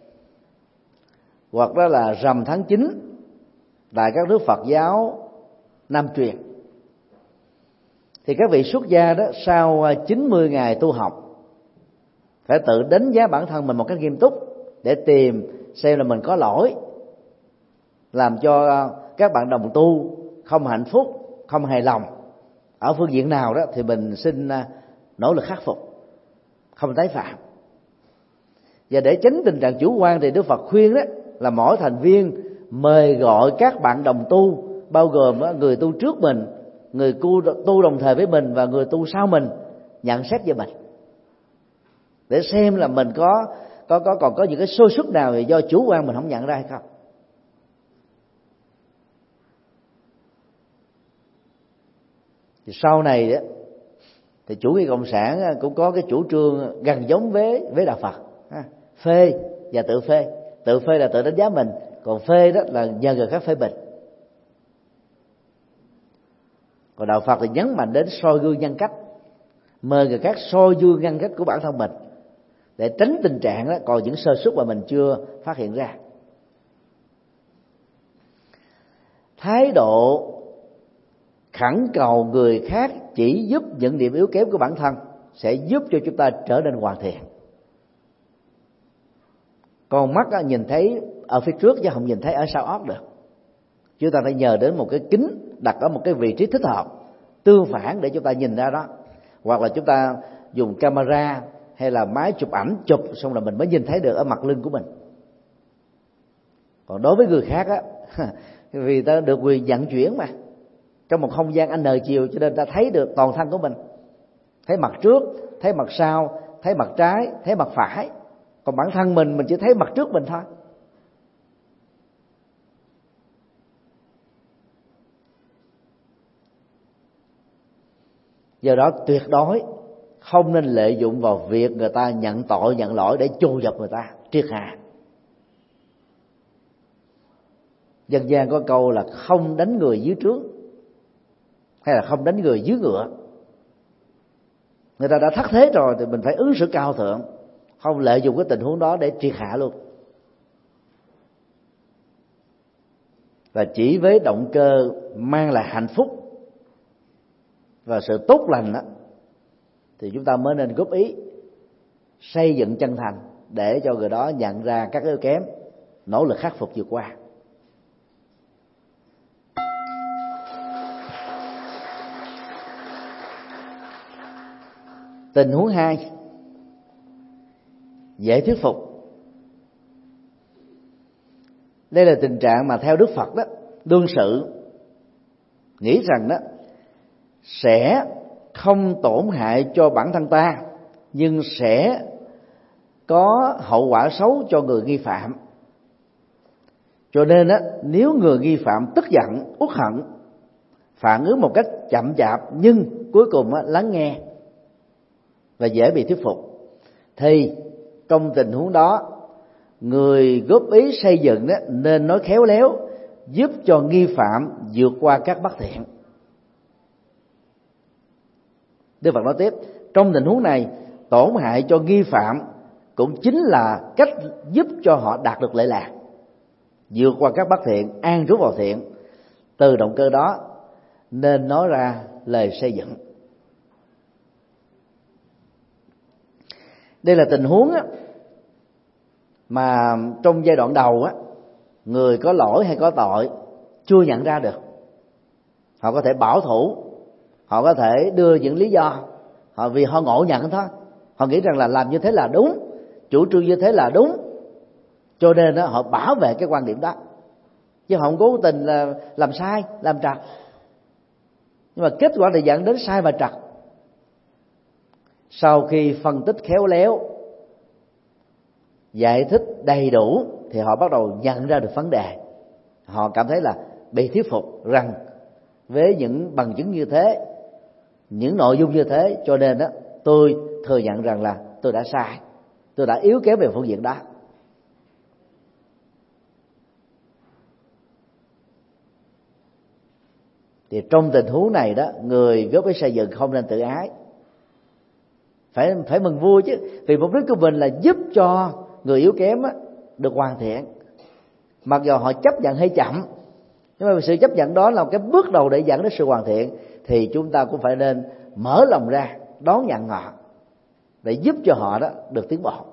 hoặc đó là rằm tháng chín tại các nước Phật giáo Nam truyền, thì các vị xuất gia đó sau chín mươi ngày tu học phải tự đánh giá bản thân mình một cách nghiêm túc để tìm xem là mình có lỗi, làm cho các bạn đồng tu không hạnh phúc, không hài lòng ở phương diện nào đó, thì mình xin nỗ lực khắc phục, không tái phạm. Và để tránh tình trạng chủ quan thì Đức Phật khuyên đó là mỗi thành viên mời gọi các bạn đồng tu, bao gồm người tu trước mình, người tu đồng thời với mình và người tu sau mình, nhận xét về mình, để xem là mình có có có còn có những cái sơ suất nào do chủ quan mình không nhận ra hay không. Thì sau này đó, thì chủ nghĩa cộng sản cũng có cái chủ trương gần giống với với đạo Phật, phê và tự phê. Tự phê là tự đánh giá mình, còn phê đó là nhờ người khác phê bình. Còn đạo Phật thì nhấn mạnh đến soi gương nhân cách, mời người khác soi gương nhân cách của bản thân mình, để tránh tình trạng đó còn những sơ suất mà mình chưa phát hiện ra. Thái độ khẩn cầu người khác chỉ giúp những điểm yếu kém của bản thân sẽ giúp cho chúng ta trở nên hoàn thiện. Con mắt á, nhìn thấy ở phía trước chứ không nhìn thấy ở sau óc được. Chúng ta phải nhờ đến một cái kính đặt ở một cái vị trí thích hợp, tương phản để chúng ta nhìn ra đó. Hoặc là chúng ta dùng camera hay là máy chụp ảnh chụp xong rồi mình mới nhìn thấy được ở mặt lưng của mình. Còn đối với người khác á, vì ta được quyền vận chuyển mà, trong một không gian n chiều, cho nên ta thấy được toàn thân của mình, thấy mặt trước, thấy mặt sau, thấy mặt trái, thấy mặt phải. Còn bản thân mình mình chỉ thấy mặt trước mình thôi. Do đó tuyệt đối không nên lợi dụng vào việc người ta nhận tội nhận lỗi để chô dập người ta, triệt hạ. Dân gian có câu là không đánh người dưới trướng, hay là không đánh người dưới ngựa. Người ta đã thất thế rồi thì mình phải ứng xử cao thượng, không lợi dụng cái tình huống đó để triệt hạ luôn. Và chỉ với động cơ mang lại hạnh phúc và sự tốt lành đó, thì chúng ta mới nên góp ý xây dựng chân thành để cho người đó nhận ra các yếu kém, nỗ lực khắc phục vượt qua. Tình huống hai, dễ thuyết phục. Đây là tình trạng mà theo Đức Phật đó, đương sự nghĩ rằng đó sẽ không tổn hại cho bản thân ta, nhưng sẽ có hậu quả xấu cho người nghi phạm. Cho nên á, nếu người nghi phạm tức giận, uất hận, phản ứng một cách chậm chạp nhưng cuối cùng á, lắng nghe và dễ bị thuyết phục, thì trong tình huống đó, người góp ý xây dựng đó nên nói khéo léo, giúp cho nghi phạm vượt qua các bất thiện. Đức Phật nói tiếp, trong tình huống này, tổn hại cho nghi phạm cũng chính là cách giúp cho họ đạt được lệ lạc, vượt qua các bất thiện, an trú vào thiện. Từ động cơ đó nên nói ra lời xây dựng. Đây là tình huống á, mà trong giai đoạn đầu á, người có lỗi hay có tội chưa nhận ra được. Họ có thể bảo thủ, họ có thể đưa những lý do, họ vì họ ngộ nhận thôi, họ nghĩ rằng là làm như thế là đúng, chủ trương như thế là đúng, cho nên đó, họ bảo vệ cái quan điểm đó, chứ họ không cố tình là làm sai, làm trật. Nhưng mà kết quả thì dẫn đến sai và trật. Sau khi phân tích khéo léo, giải thích đầy đủ, thì họ bắt đầu nhận ra được vấn đề. Họ cảm thấy là bị thuyết phục rằng với những bằng chứng như thế, những nội dung như thế, cho nên đó tôi thừa nhận rằng là tôi đã sai, tôi đã yếu kém về phương diện đó. Thì trong tình huống này đó, người góp ý xây dựng không nên tự ái, phải phải mừng vui chứ, vì mục đích của mình là giúp cho người yếu kém á, được hoàn thiện. Mặc dù họ chấp nhận hơi chậm, nhưng mà sự chấp nhận đó là một cái bước đầu để dẫn đến sự hoàn thiện, thì chúng ta cũng phải nên mở lòng ra đón nhận họ, để giúp cho họ đó được tiến bộ.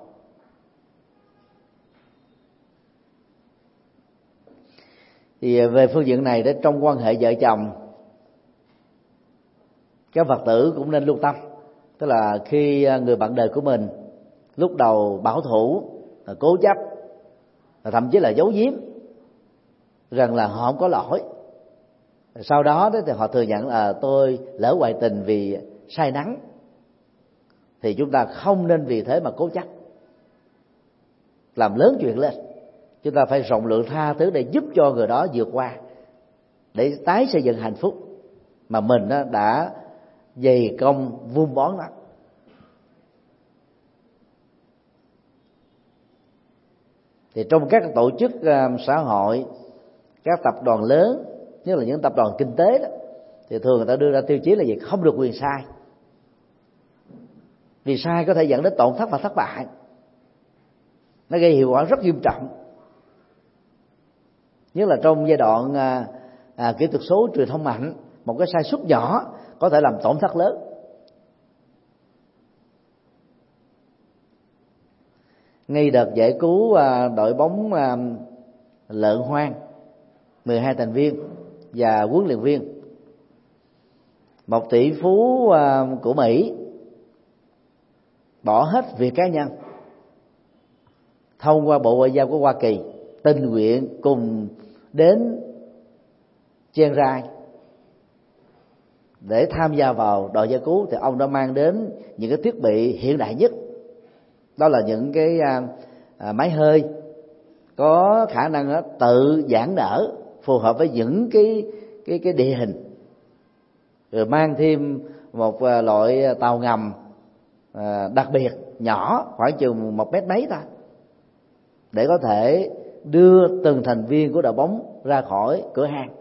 Thì về phương diện này, để trong quan hệ vợ chồng, các Phật tử cũng nên lưu tâm. Tức là khi người bạn đời của mình lúc đầu bảo thủ, cố chấp, thậm chí là giấu giếm rằng là họ không có lỗi. Sau đó thì họ thừa nhận là tôi lỡ ngoại tình vì say nắng. Thì chúng ta không nên vì thế mà cố chấp, làm lớn chuyện lên. Chúng ta phải rộng lượng tha thứ để giúp cho người đó vượt qua, để tái xây dựng hạnh phúc mà mình đã dày công vun bón đó. Thì trong các tổ chức xã hội, các tập đoàn lớn, nhất là những tập đoàn kinh tế đó, thì thường người ta đưa ra tiêu chí là gì? Không được quyền sai. Vì sai có thể dẫn đến tổn thất và thất bại, nó gây hiệu quả rất nghiêm trọng. Nhất là trong giai đoạn à, à, kỹ thuật số truyền thông mạnh, một cái sai suất nhỏ có thể làm tổn thất lớn. Ngay đợt giải cứu à, đội bóng à, Lợn Hoang mười hai thành viên và huấn luyện viên, một tỷ phú à, của Mỹ bỏ hết việc cá nhân, thông qua Bộ Ngoại giao của Hoa Kỳ, tình nguyện cùng đến Chiang Rai để tham gia vào đội giải cứu. Thì ông đã mang đến những cái thiết bị hiện đại nhất, đó là những cái à, à, máy hơi có khả năng đó, tự giãn nở, phù hợp với những cái cái cái địa hình, rồi mang thêm một à, loại tàu ngầm à, đặc biệt nhỏ, khoảng chừng một mét mấy thôi, để có thể đưa từng thành viên của đội bóng ra khỏi cửa hang.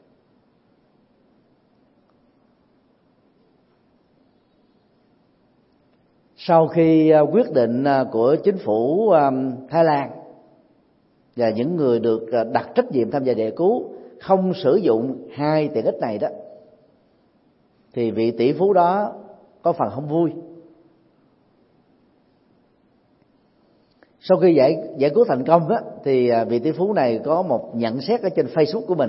Sau khi quyết định của chính phủ Thái Lan và những người được đặt trách nhiệm tham gia giải cứu không sử dụng hai tiện ích này đó, thì vị tỷ phú đó có phần không vui. Sau khi giải giải cứu thành công đó, thì vị tỷ phú này có một nhận xét ở trên Facebook của mình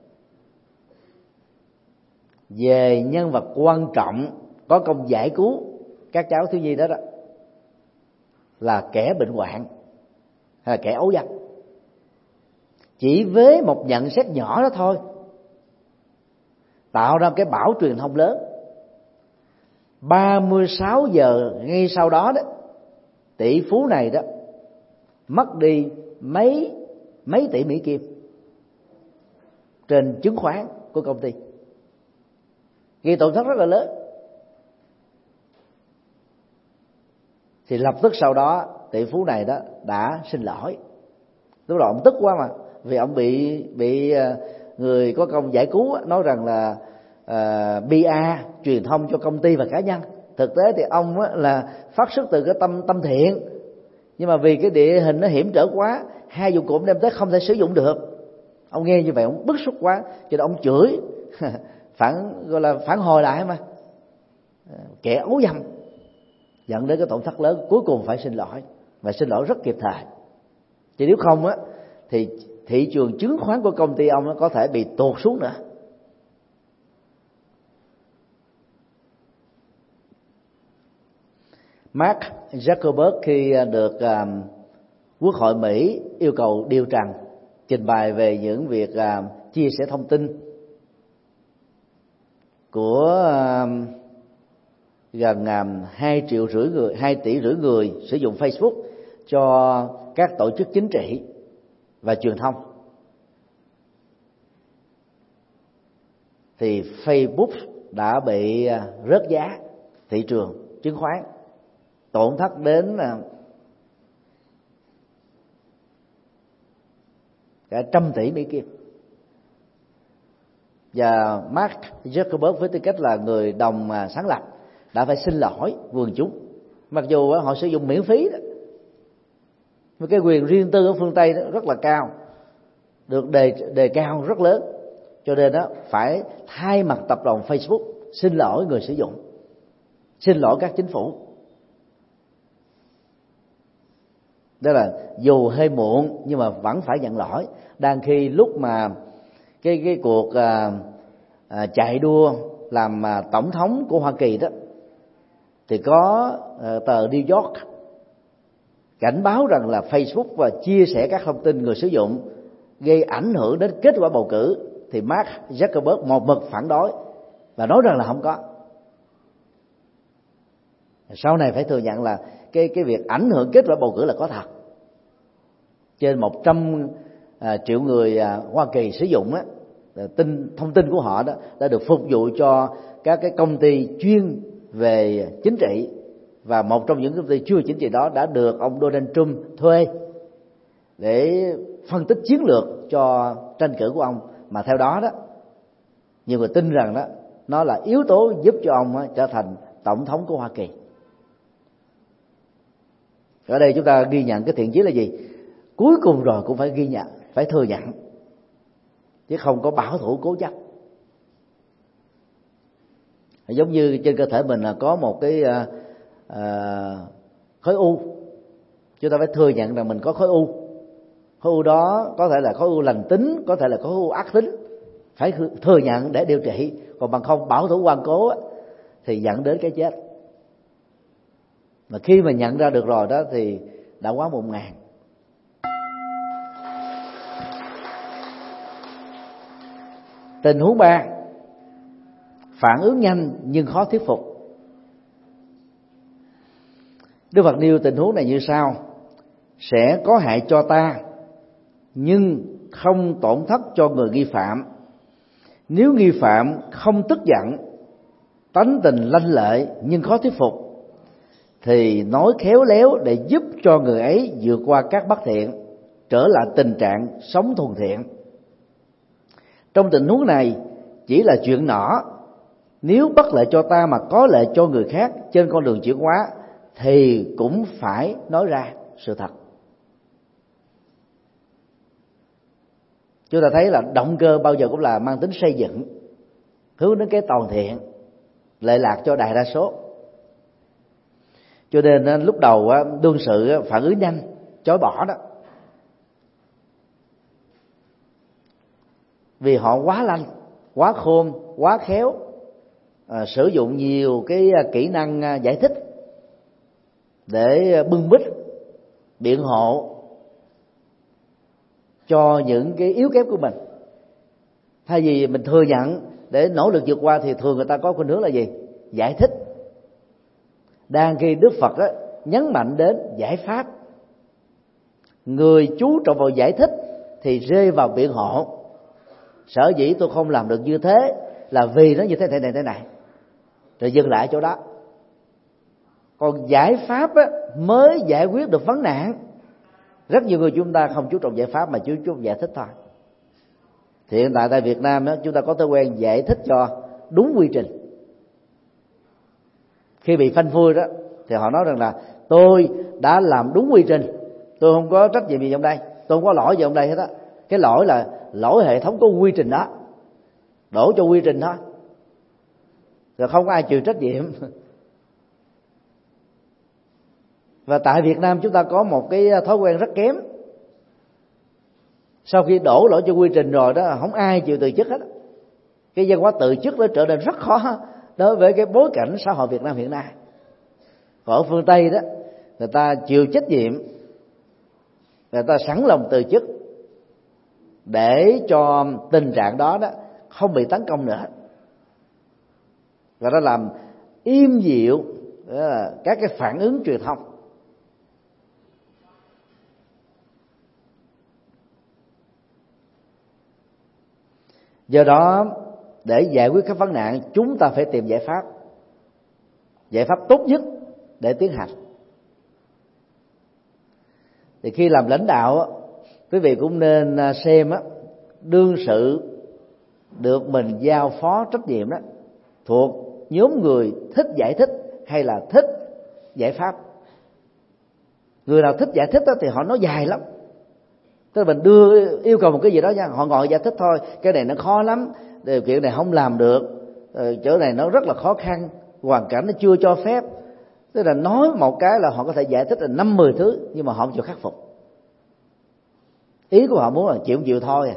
về nhân vật quan trọng có công giải cứu các cháu thiếu nhi đó, đó là kẻ bệnh hoạn hay là kẻ ấu dâm. Chỉ với một nhận xét nhỏ đó thôi, tạo ra cái bão truyền thông lớn. ba mươi sáu giờ ngay sau đó đó, tỷ phú này đó mất đi mấy mấy tỷ Mỹ Kim trên chứng khoán của công ty, gây tổn thất rất là lớn. Thì lập tức sau đó tỷ phú này đó đã xin lỗi. Lúc đó ông tức quá mà, vì ông bị bị người có công giải cứu nói rằng là uh, pê e truyền thông cho công ty và cá nhân. Thực tế thì ông là phát xuất từ cái tâm tâm thiện, nhưng mà vì cái địa hình nó hiểm trở quá, hai dụng cụ đem tới không thể sử dụng được. Ông nghe như vậy ông bức xúc quá, cho nên ông chửi phản gọi là phản hồi lại mà, kẻ ấu dâm, dẫn đến cái tổn thất lớn. Cuối cùng phải xin lỗi, và xin lỗi rất kịp thời. Chứ nếu không á thì thị trường chứng khoán của công ty ông nó có thể bị tụt xuống nữa. Mark Zuckerberg khi được uh, Quốc hội Mỹ yêu cầu điều trần, trình bày về những việc uh, chia sẻ thông tin của uh, gần uh, hai triệu rưỡi người, hai tỷ rưỡi người sử dụng Facebook cho các tổ chức chính trị và truyền thông, thì Facebook đã bị uh, rớt giá thị trường chứng khoán, tổn thất đến cả trăm tỷ Mỹ Kim. Và Mark Zuckerberg với tư cách là người đồng sáng lập đã phải xin lỗi quần chúng, mặc dù họ sử dụng miễn phí đó. Với cái quyền riêng tư ở phương Tây đó rất là cao, được đề đề cao rất lớn, cho nên đó phải thay mặt tập đoàn Facebook xin lỗi người sử dụng, xin lỗi các chính phủ. Đó là dù hơi muộn nhưng mà vẫn phải nhận lỗi. Đang khi lúc mà cái cái cuộc à, à, chạy đua làm à, tổng thống của Hoa Kỳ đó, thì có à, tờ New York cảnh báo rằng là Facebook và chia sẻ các thông tin người sử dụng gây ảnh hưởng đến kết quả bầu cử, thì Mark Zuckerberg một mực phản đối và nói rằng là không có. Sau này phải thừa nhận là cái cái việc ảnh hưởng kết quả bầu cử là có thật. Trên một trăm à, triệu người à, Hoa Kỳ sử dụng á, tin thông tin của họ đó đã được phục vụ cho các cái công ty chuyên về chính trị, và một trong những công ty chuyên về chính trị đó đã được ông Donald Trump thuê để phân tích chiến lược cho tranh cử của ông, mà theo đó đó nhiều người tin rằng đó nó là yếu tố giúp cho ông á, trở thành tổng thống của Hoa Kỳ. Ở đây chúng ta ghi nhận cái thiện chí là gì? Cuối cùng rồi cũng phải ghi nhận, phải thừa nhận, chứ không có bảo thủ cố chấp. Giống như trên cơ thể mình là có một cái à, à, khối u, chúng ta phải thừa nhận rằng mình có khối u. Khối u đó có thể là khối u lành tính, có thể là khối u ác tính, phải thừa nhận để điều trị. Còn bằng không bảo thủ ngoan cố thì dẫn đến cái chết. Mà khi mà nhận ra được rồi đó thì đã quá muộn màng. Tình huống ba, phản ứng nhanh nhưng khó thuyết phục. Đức Phật nêu tình huống này như sau: sẽ có hại cho ta nhưng không tổn thất cho người nghi phạm. Nếu nghi phạm không tức giận, tánh tình lanh lợi nhưng khó thuyết phục, thì nói khéo léo để giúp cho người ấy vượt qua các bất thiện, trở lại tình trạng sống thuần thiện. Trong tình huống này chỉ là chuyện nhỏ, nếu bất lợi cho ta mà có lợi cho người khác trên con đường chuyển hóa thì cũng phải nói ra sự thật. Chúng ta thấy là động cơ bao giờ cũng là mang tính xây dựng, hướng đến cái toàn thiện, lệ lạc cho đại đa số. Cho nên lúc đầu đương sự phản ứng nhanh, chối bỏ đó, vì họ quá lanh, quá khôn, quá khéo, à, sử dụng nhiều cái kỹ năng giải thích để bưng bít, biện hộ cho những cái yếu kém của mình. Thay vì mình thừa nhận để nỗ lực vượt qua thì thường người ta có khuynh hướng là gì? Giải thích. Đang khi Đức Phật đó, nhấn mạnh đến giải pháp, người chú trọng vào giải thích thì rơi vào biện hộ. Sở dĩ tôi không làm được như thế là vì nó như thế này thế này, rồi dừng lại chỗ đó. Còn giải pháp á, mới giải quyết được vấn nạn. Rất nhiều người chúng ta không chú trọng giải pháp mà chú trọng giải thích thôi. Thì hiện tại tại Việt Nam đó, chúng ta có thói quen giải thích cho đúng quy trình. Khi bị phanh phui đó thì họ nói rằng là tôi đã làm đúng quy trình, tôi không có trách nhiệm gì trong đây, tôi không có lỗi gì trong đây hết á. Cái lỗi là lỗi hệ thống của quy trình đó, đổ cho quy trình thôi, rồi không có ai chịu trách nhiệm. Và tại Việt Nam chúng ta có một cái thói quen rất kém. Sau khi đổ lỗi cho quy trình rồi đó, không ai chịu từ chức hết. Cái văn hóa từ chức nó trở nên rất khó đối với cái bối cảnh xã hội Việt Nam hiện nay. Còn ở phương Tây đó, người ta chịu trách nhiệm, người ta sẵn lòng từ chức để cho tình trạng đó đó không bị tấn công nữa. Và nó làm im dịu các cái phản ứng truyền thông. Do đó, để giải quyết các vấn nạn, chúng ta phải tìm giải pháp, giải pháp tốt nhất để tiến hành. Thì khi làm lãnh đạo, quý vị cũng nên xem đương sự được mình giao phó trách nhiệm đó thuộc nhóm người thích giải thích hay là thích giải pháp. Người nào thích giải thích đó thì họ nói dài lắm. Tức là mình đưa yêu cầu một cái gì đó nha, họ ngồi giải thích thôi, cái này nó khó lắm, điều kiện này không làm được, chỗ này nó rất là khó khăn, hoàn cảnh nó chưa cho phép. Tức là nói một cái là họ có thể giải thích là năm mười thứ, nhưng mà họ không chịu khắc phục. Ý của họ muốn là chịu chịu thôi à.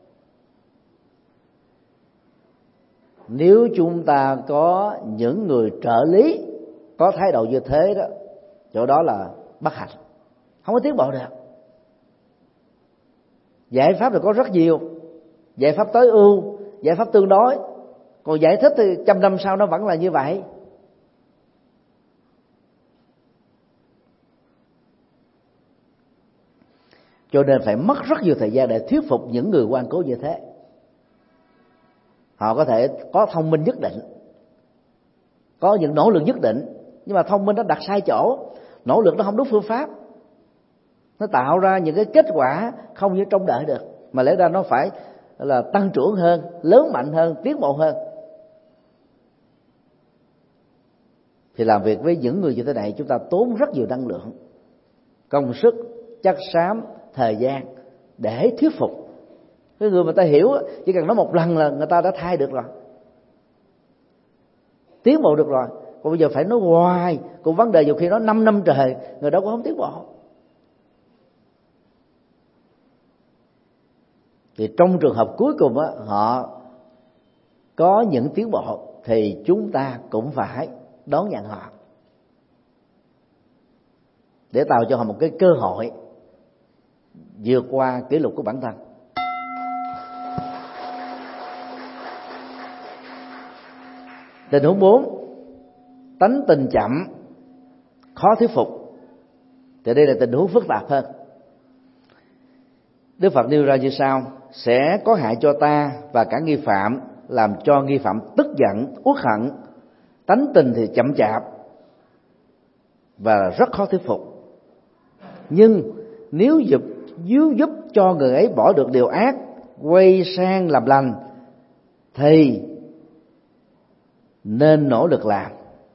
Nếu chúng ta có những người trợ lý có thái độ như thế đó, chỗ đó là bất hạnh. không có tiến bộ được. Giải pháp là có rất nhiều, giải pháp tối ưu, giải pháp tương đối, còn giải thích thì trăm năm sau nó vẫn là như vậy. Cho nên phải mất rất nhiều thời gian để thuyết phục những người ngoan cố như thế. Họ có thể có thông minh nhất định, có những nỗ lực nhất định, nhưng mà thông minh nó đặt sai chỗ, nỗ lực nó không đúng phương pháp, nó tạo ra những cái kết quả không như trông đợi được, mà lẽ ra nó phải là tăng trưởng hơn, lớn mạnh hơn, tiến bộ hơn. Thì làm việc với những người như thế này chúng ta tốn rất nhiều năng lượng, công sức, chất xám, thời gian để thuyết phục. Cái người mà ta hiểu chỉ cần nói một lần là người ta đã thay được rồi, tiến bộ được rồi. Còn bây giờ phải nói hoài, còn vấn đề nhiều khi nói năm năm trời người đó cũng không tiến bộ. Thì trong trường hợp cuối cùng á, họ có những tiến bộ thì chúng ta cũng phải đón nhận họ, để tạo cho họ một cái cơ hội vượt qua kỷ lục của bản thân. Tình huống bốn, tánh tình chậm, khó thuyết phục. Thì đây là tình huống phức tạp hơn. Đức Phật nêu ra như sau: sẽ có hại cho ta và cả nghi phạm, làm cho nghi phạm tức giận, uất hận. Tánh tình thì chậm chạp và rất khó thuyết phục. Nhưng nếu giúp giúp, giúp cho người ấy bỏ được điều ác, quay sang làm lành, thì nên nỗ lực làm.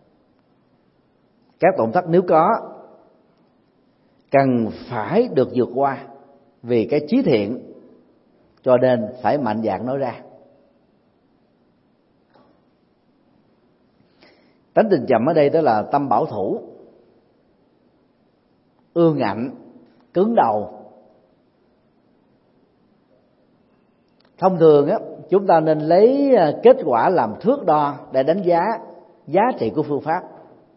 Các tổn thất nếu có cần phải được vượt qua vì cái chí thiện, cho nên phải mạnh dạn nói ra. Tánh tình chậm ở đây đó là tâm bảo thủ, ương ngạnh, cứng đầu. Thông thường á, chúng ta nên lấy kết quả làm thước đo để đánh giá giá trị của phương pháp.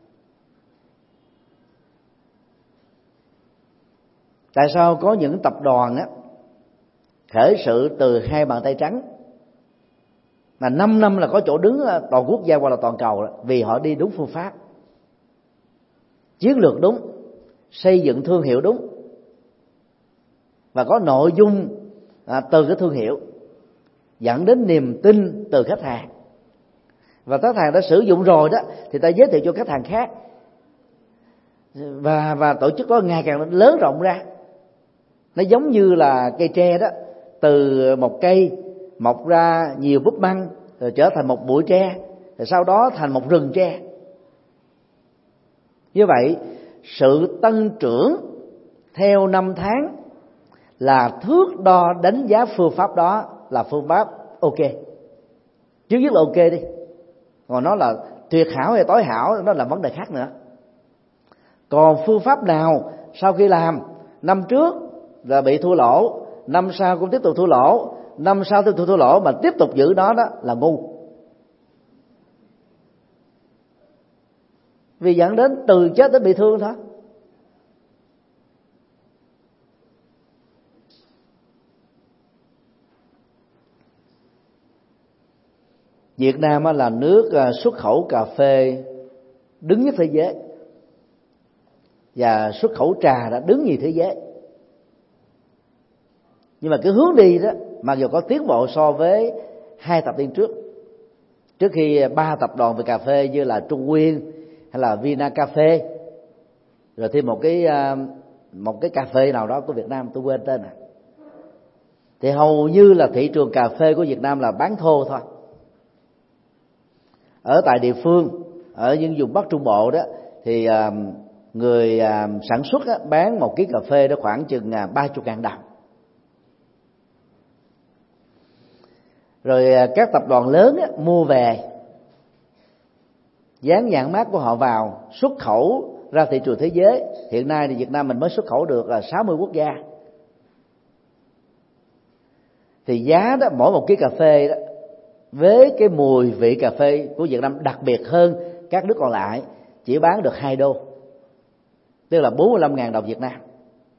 Tại sao có những tập đoàn á khởi sự từ hai bàn tay trắng mà năm năm là có chỗ đứng toàn quốc gia hoặc là toàn cầu đó? Vì họ đi đúng phương pháp, chiến lược đúng, xây dựng thương hiệu đúng, và có nội dung à, từ cái thương hiệu dẫn đến niềm tin từ khách hàng, và khách hàng đã sử dụng rồi đó thì ta giới thiệu cho khách hàng khác, và và tổ chức đó ngày càng lớn rộng ra. Nó giống như là cây tre đó, từ một cây mọc ra nhiều búp măng, rồi trở thành một bụi tre, rồi sau đó thành một rừng tre. Như vậy, sự tăng trưởng theo năm tháng là thước đo đánh giá phương pháp đó là phương pháp ok. Trước nhất là ok đi, còn nó là tuyệt hảo hay tối hảo đó là vấn đề khác nữa. Còn phương pháp nào sau khi làm năm trước là bị thua lỗ, năm sau cũng tiếp tục thua lỗ, năm sau tiếp tục thua lỗ mà tiếp tục giữ nó, đó là ngu. Vì dẫn đến từ chết đến bị thương thôi. Việt Nam là nước xuất khẩu cà phê đứng nhất thế giới, và xuất khẩu trà đã đứng nhì thế giới. Nhưng mà cái hướng đi đó, mặc dù có tiến bộ so với hai thập niên trước, trước khi ba tập đoàn về cà phê như là Trung Nguyên hay là Vina Cà Phê, rồi thêm một cái một cái cà phê nào đó của Việt Nam tôi quên tên này, thì hầu như là thị trường cà phê của Việt Nam là bán thô thôi. Ở tại địa phương, ở những vùng Bắc Trung Bộ đó, thì người sản xuất bán một ký cà phê đó khoảng chừng ba mươi ngàn đồng. Rồi các tập đoàn lớn á, mua về, dán nhãn mác của họ vào, xuất khẩu ra thị trường thế giới. Hiện nay thì Việt Nam mình mới xuất khẩu được là sáu mươi quốc gia. Thì giá đó, mỗi một ký cà phê đó, với cái mùi vị cà phê của Việt Nam đặc biệt hơn các nước còn lại, chỉ bán được hai đô, tức là bốn mươi lăm ngàn đồng Việt Nam.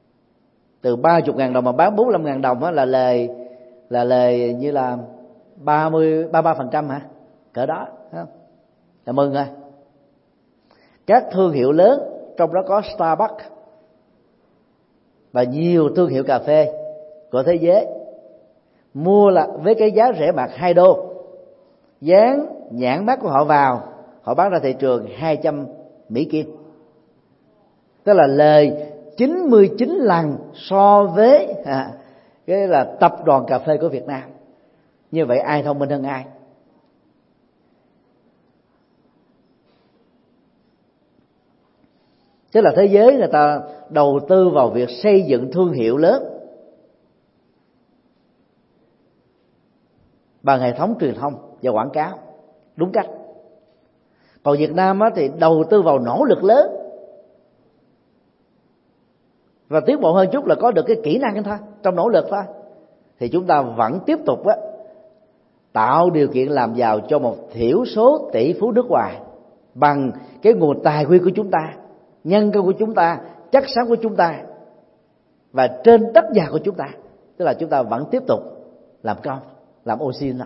Từ ba mươi ngàn đồng mà bán bốn mươi lăm ngàn đồng á, là lời là lời như là ba mươi ba mươi ba phần trăm hả, cỡ đó, thấy không? Là mừng rồi. Các thương hiệu lớn, trong đó có Starbucks và nhiều thương hiệu cà phê của thế giới, mua là với cái giá rẻ mạt hai đô, dán nhãn mác của họ vào, họ bán ra thị trường hai trăm Mỹ Kim, tức là lời chín mươi chín lần so với à, cái là tập đoàn cà phê của Việt Nam. Như vậy ai thông minh hơn ai? Tức là thế giới người ta đầu tư vào việc xây dựng thương hiệu lớn bằng hệ thống truyền thông và quảng cáo đúng cách. Còn Việt Nam á, thì đầu tư vào nỗ lực lớn, và tiến bộ hơn chút là có được cái kỹ năng thôi, trong nỗ lực thôi, thì chúng ta vẫn tiếp tục á, tạo điều kiện làm giàu cho một thiểu số tỷ phú nước ngoài bằng cái nguồn tài nguyên của chúng ta, nhân công của chúng ta, chất xám của chúng ta và trên đất nhà của chúng ta. Tức là chúng ta vẫn tiếp tục làm công, làm ô xin lại.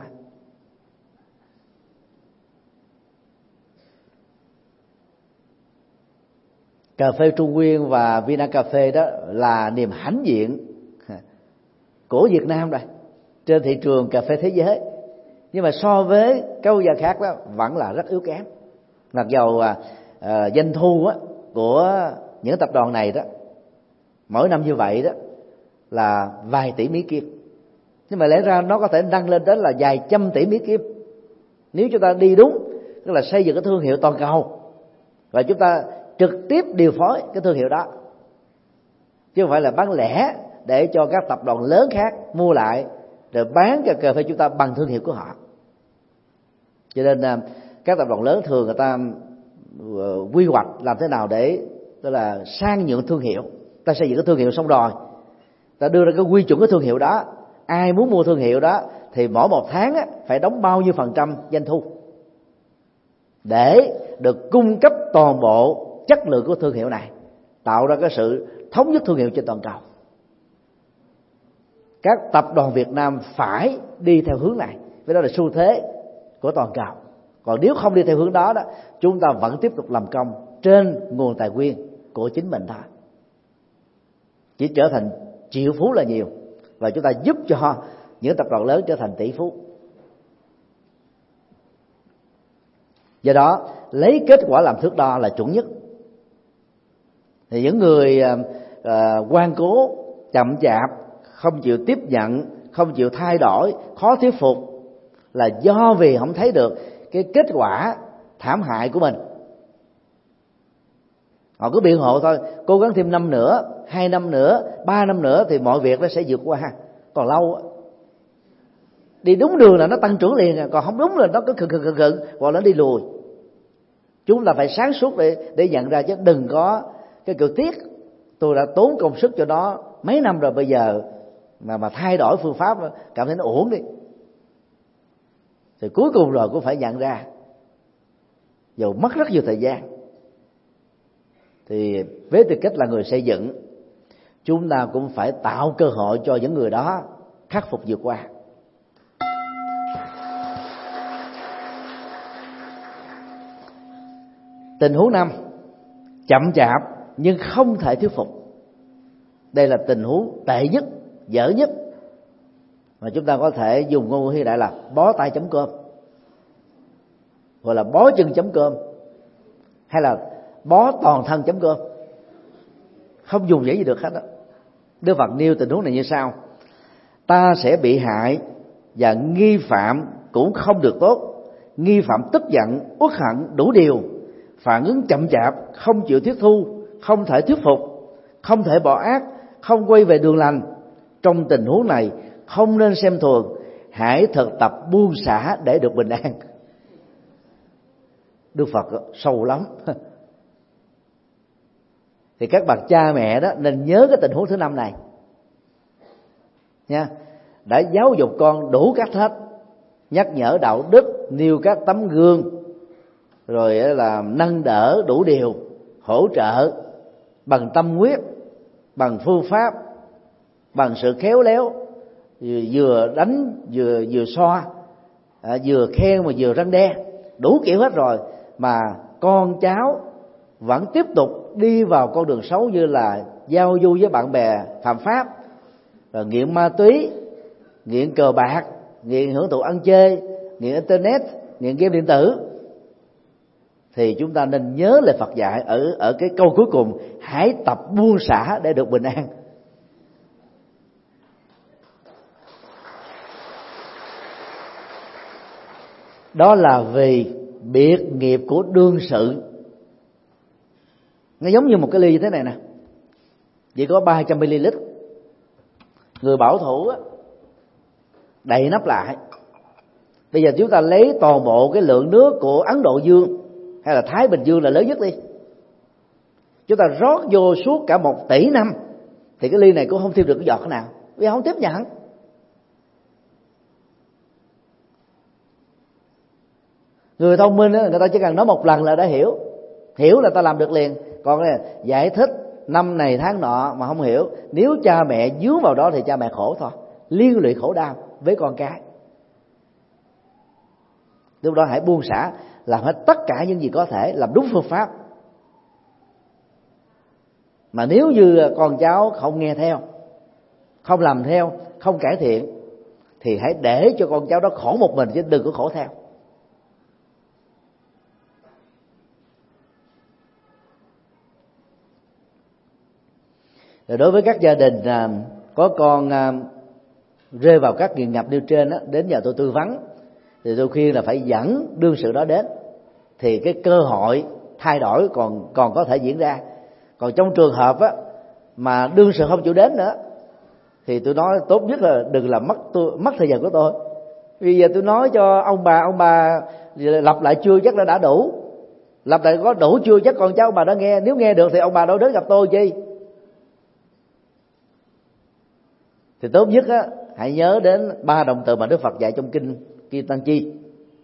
Cà phê Trung Nguyên và Vina Cà Phê đó là niềm hãnh diện của Việt Nam đây trên thị trường cà phê thế giới, nhưng mà so với các quốc gia khác đó vẫn là rất yếu kém. Mặc dầu à, à, doanh thu á, của những tập đoàn này đó mỗi năm như vậy đó là vài tỷ Mỹ Kim, nhưng mà lẽ ra nó có thể nâng lên đến là vài trăm tỷ Mỹ Kim nếu chúng ta đi đúng, tức là xây dựng cái thương hiệu toàn cầu và chúng ta trực tiếp điều phối cái thương hiệu đó, chứ không phải là bán lẻ để cho các tập đoàn lớn khác mua lại rồi bán cho cà phê chúng ta bằng thương hiệu của họ. Cho nên các tập đoàn lớn thường người ta quy hoạch làm thế nào để tức là sang nhượng thương hiệu. Ta xây dựng cái thương hiệu xong rồi, ta đưa ra cái quy chuẩn cái thương hiệu đó, ai muốn mua thương hiệu đó thì mỗi một tháng á, phải đóng bao nhiêu phần trăm doanh thu để được cung cấp toàn bộ chất lượng của thương hiệu này, tạo ra cái sự thống nhất thương hiệu trên toàn cầu. Các tập đoàn Việt Nam phải đi theo hướng này, với đó là xu thế của toàn cầu. Còn nếu không đi theo hướng đó, đó chúng ta vẫn tiếp tục làm công trên nguồn tài nguyên của chính mình thôi, chỉ trở thành triệu phú là nhiều, và chúng ta giúp cho những tập đoàn lớn trở thành tỷ phú. Do đó lấy kết quả làm thước đo là chuẩn nhất. Thì những người uh, ngoan cố, chậm chạp, không chịu tiếp nhận, không chịu thay đổi, khó thuyết phục là do vì không thấy được cái kết quả thảm hại của mình. Họ cứ biện hộ thôi, cố gắng thêm năm nữa, hai năm nữa, ba năm nữa thì mọi việc nó sẽ vượt qua. Còn lâu đi đúng đường là nó tăng trưởng liền, còn không đúng là nó cứ khựng khựng khựng khựng hoặc nó đi lùi. Chúng ta phải sáng suốt để để nhận ra, chứ đừng có cái kiểu tiếc tôi đã tốn công sức cho nó mấy năm rồi, bây giờ mà mà thay đổi phương pháp cảm thấy nó uổng đi. Thì cuối cùng rồi cũng phải nhận ra, dù mất rất nhiều thời gian, thì với tư cách là người xây dựng, chúng ta cũng phải tạo cơ hội cho những người đó khắc phục vượt qua. Tình huống năm, chậm chạp nhưng không thể thuyết phục. Đây là tình huống tệ nhất, dở nhất, mà chúng ta có thể dùng ngôn ngữ hiện đại là bó tay chấm cơm, gọi là bó chân chấm cơm, hay là bó toàn thân chấm cơm. Không dùng dễ gì được hết đó. Đức Phật nêu tình huống này như sau: ta sẽ bị hại và nghi phạm cũng không được tốt. Nghi phạm tức giận, uất hận đủ điều, phản ứng chậm chạp, không chịu tiếp thu, không thể thuyết phục, không thể bỏ ác, không quay về đường lành. Trong tình huống này không nên xem thường, hãy thực tập buông xả để được bình an. Đức Phật sâu lắm. Thì các bậc cha mẹ đó nên nhớ cái tình huống thứ năm này nha. Đã giáo dục con đủ cách hết, nhắc nhở đạo đức, nêu các tấm gương, rồi là nâng đỡ đủ điều, hỗ trợ bằng tâm huyết, bằng phương pháp, bằng sự khéo léo, vừa đánh vừa vừa xoa, à, vừa khen mà vừa răn đe, đủ kiểu hết rồi, mà con cháu vẫn tiếp tục đi vào con đường xấu, như là giao du với bạn bè phạm pháp, rồi nghiện ma túy, nghiện cờ bạc, nghiện hưởng thụ ăn chơi, nghiện internet, nghiện game điện tử, thì chúng ta nên nhớ lời Phật dạy ở ở cái câu cuối cùng: hãy tập buông xả để được bình an. Đó là vì biệt nghiệp của đương sự. Nó giống như một cái ly như thế này nè, chỉ có ba trăm mi li lít. Người bảo thủ á, đậy nắp lại. Bây giờ chúng ta lấy toàn bộ cái lượng nước của Ấn Độ Dương hay là Thái Bình Dương là lớn nhất đi, chúng ta rót vô suốt cả một tỷ năm, thì cái ly này cũng không thêm được cái giọt nào, vì không tiếp nhận. Người thông minh đó, người ta chỉ cần nói một lần là đã hiểu, hiểu là ta làm được liền. Còn giải thích năm này tháng nọ mà không hiểu, nếu cha mẹ dướng vào đó thì cha mẹ khổ thôi, liên lụy khổ đau với con cái. Lúc đó hãy buông xả, làm hết tất cả những gì có thể, làm đúng phương pháp. Mà nếu như con cháu không nghe theo, không làm theo, không cải thiện, thì hãy để cho con cháu đó khổ một mình, chứ đừng có khổ theo. Rồi đối với các gia đình à, có con à, rơi vào các nghiện ngập nêu trên á, đến nhờ tôi tư vấn, thì tôi khuyên là phải dẫn đương sự đó đến, thì cái cơ hội thay đổi còn còn có thể diễn ra. Còn trong trường hợp á, mà đương sự không chịu đến nữa, thì tôi nói tốt nhất là đừng làm mất tôi mất thời gian của tôi. Vì giờ tôi nói cho ông bà, ông bà lặp lại chưa chắc đã đã đủ, lặp lại có đủ chưa chắc con cháu ông bà đã nghe. Nếu nghe được thì ông bà đâu đến gặp tôi chi. Thì tốt nhất á, hãy nhớ đến ba động từ mà Đức Phật dạy trong kinh Kim Tăng Chi: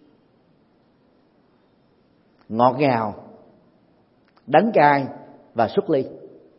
ngọt ngào, đắng cay và xuất ly.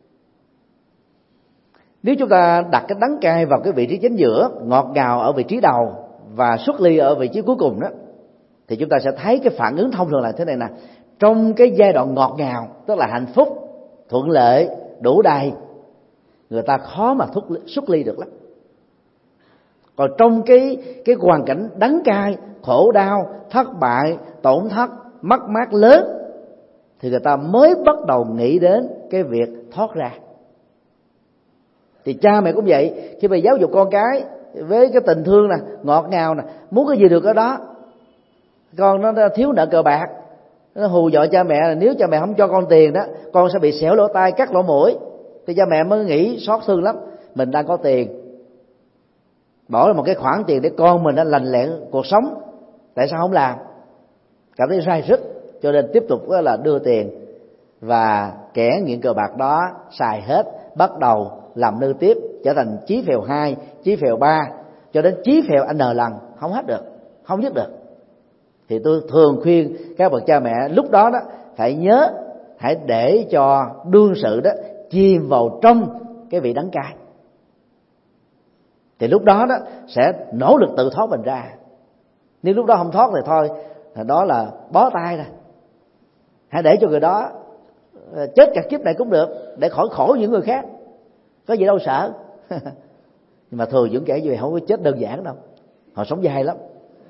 Nếu chúng ta đặt cái đắng cay vào cái vị trí chính giữa, ngọt ngào ở vị trí đầu và xuất ly ở vị trí cuối cùng đó, thì chúng ta sẽ thấy cái phản ứng thông thường là thế này nè. Trong cái giai đoạn ngọt ngào, tức là hạnh phúc, thuận lợi, đủ đầy, người ta khó mà xuất ly được lắm. Còn trong cái cái hoàn cảnh đắng cay, khổ đau, thất bại, tổn thất, mất mát lớn, thì người ta mới bắt đầu nghĩ đến cái việc thoát ra. Thì cha mẹ cũng vậy, khi mà giáo dục con cái với cái tình thương nè, ngọt ngào nè, muốn cái gì được ở đó. Con nó thiếu nợ cờ bạc, nó hù dọa cha mẹ là nếu cha mẹ không cho con tiền đó, con sẽ bị xẻo lỗ tai, cắt lỗ mũi. Thì cha mẹ mới nghĩ xót thương lắm, mình đang có tiền, bỏ ra một cái khoản tiền để con mình nó lành lẹn cuộc sống, tại sao không làm? Cảm thấy sai sức, cho nên tiếp tục là đưa tiền, và kẻ nghiện cờ bạc đó xài hết, bắt đầu làm nư tiếp, trở thành chí phèo hai, chí phèo ba, cho đến chí phèo n lần, không hết được, không dứt được. Thì tôi thường khuyên các bậc cha mẹ lúc đó đó phải nhớ, hãy để cho đương sự đó chìm vào trong cái vị đắng cay, thì lúc đó đó sẽ nỗ lực tự thoát mình ra. Nếu lúc đó không thoát thì thôi, đó là bó tay rồi. Hãy để cho người đó chết cả kiếp này cũng được, để khỏi khổ những người khác, có gì đâu sợ. Nhưng mà thường những kẻ như vậy không có chết đơn giản đâu, họ sống dài lắm.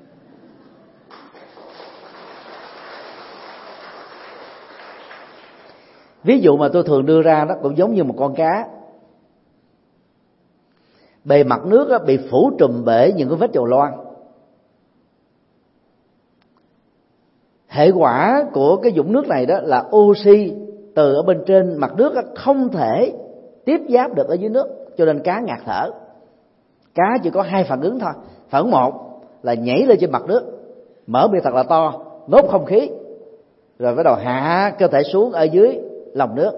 Ví dụ mà tôi thường đưa ra đó cũng giống như một con cá, bề mặt nước bị phủ trùm bởi những cái vết dầu loang. Hệ quả của cái vũng nước này đó là oxy từ ở bên trên mặt nước không thể tiếp giáp được ở dưới nước, cho nên cá ngạt thở. Cá chỉ có hai phản ứng thôi. Phản ứng một là nhảy lên trên mặt nước, mở miệng thật là to, ngốp không khí, rồi bắt đầu hạ cơ thể xuống ở dưới lòng nước.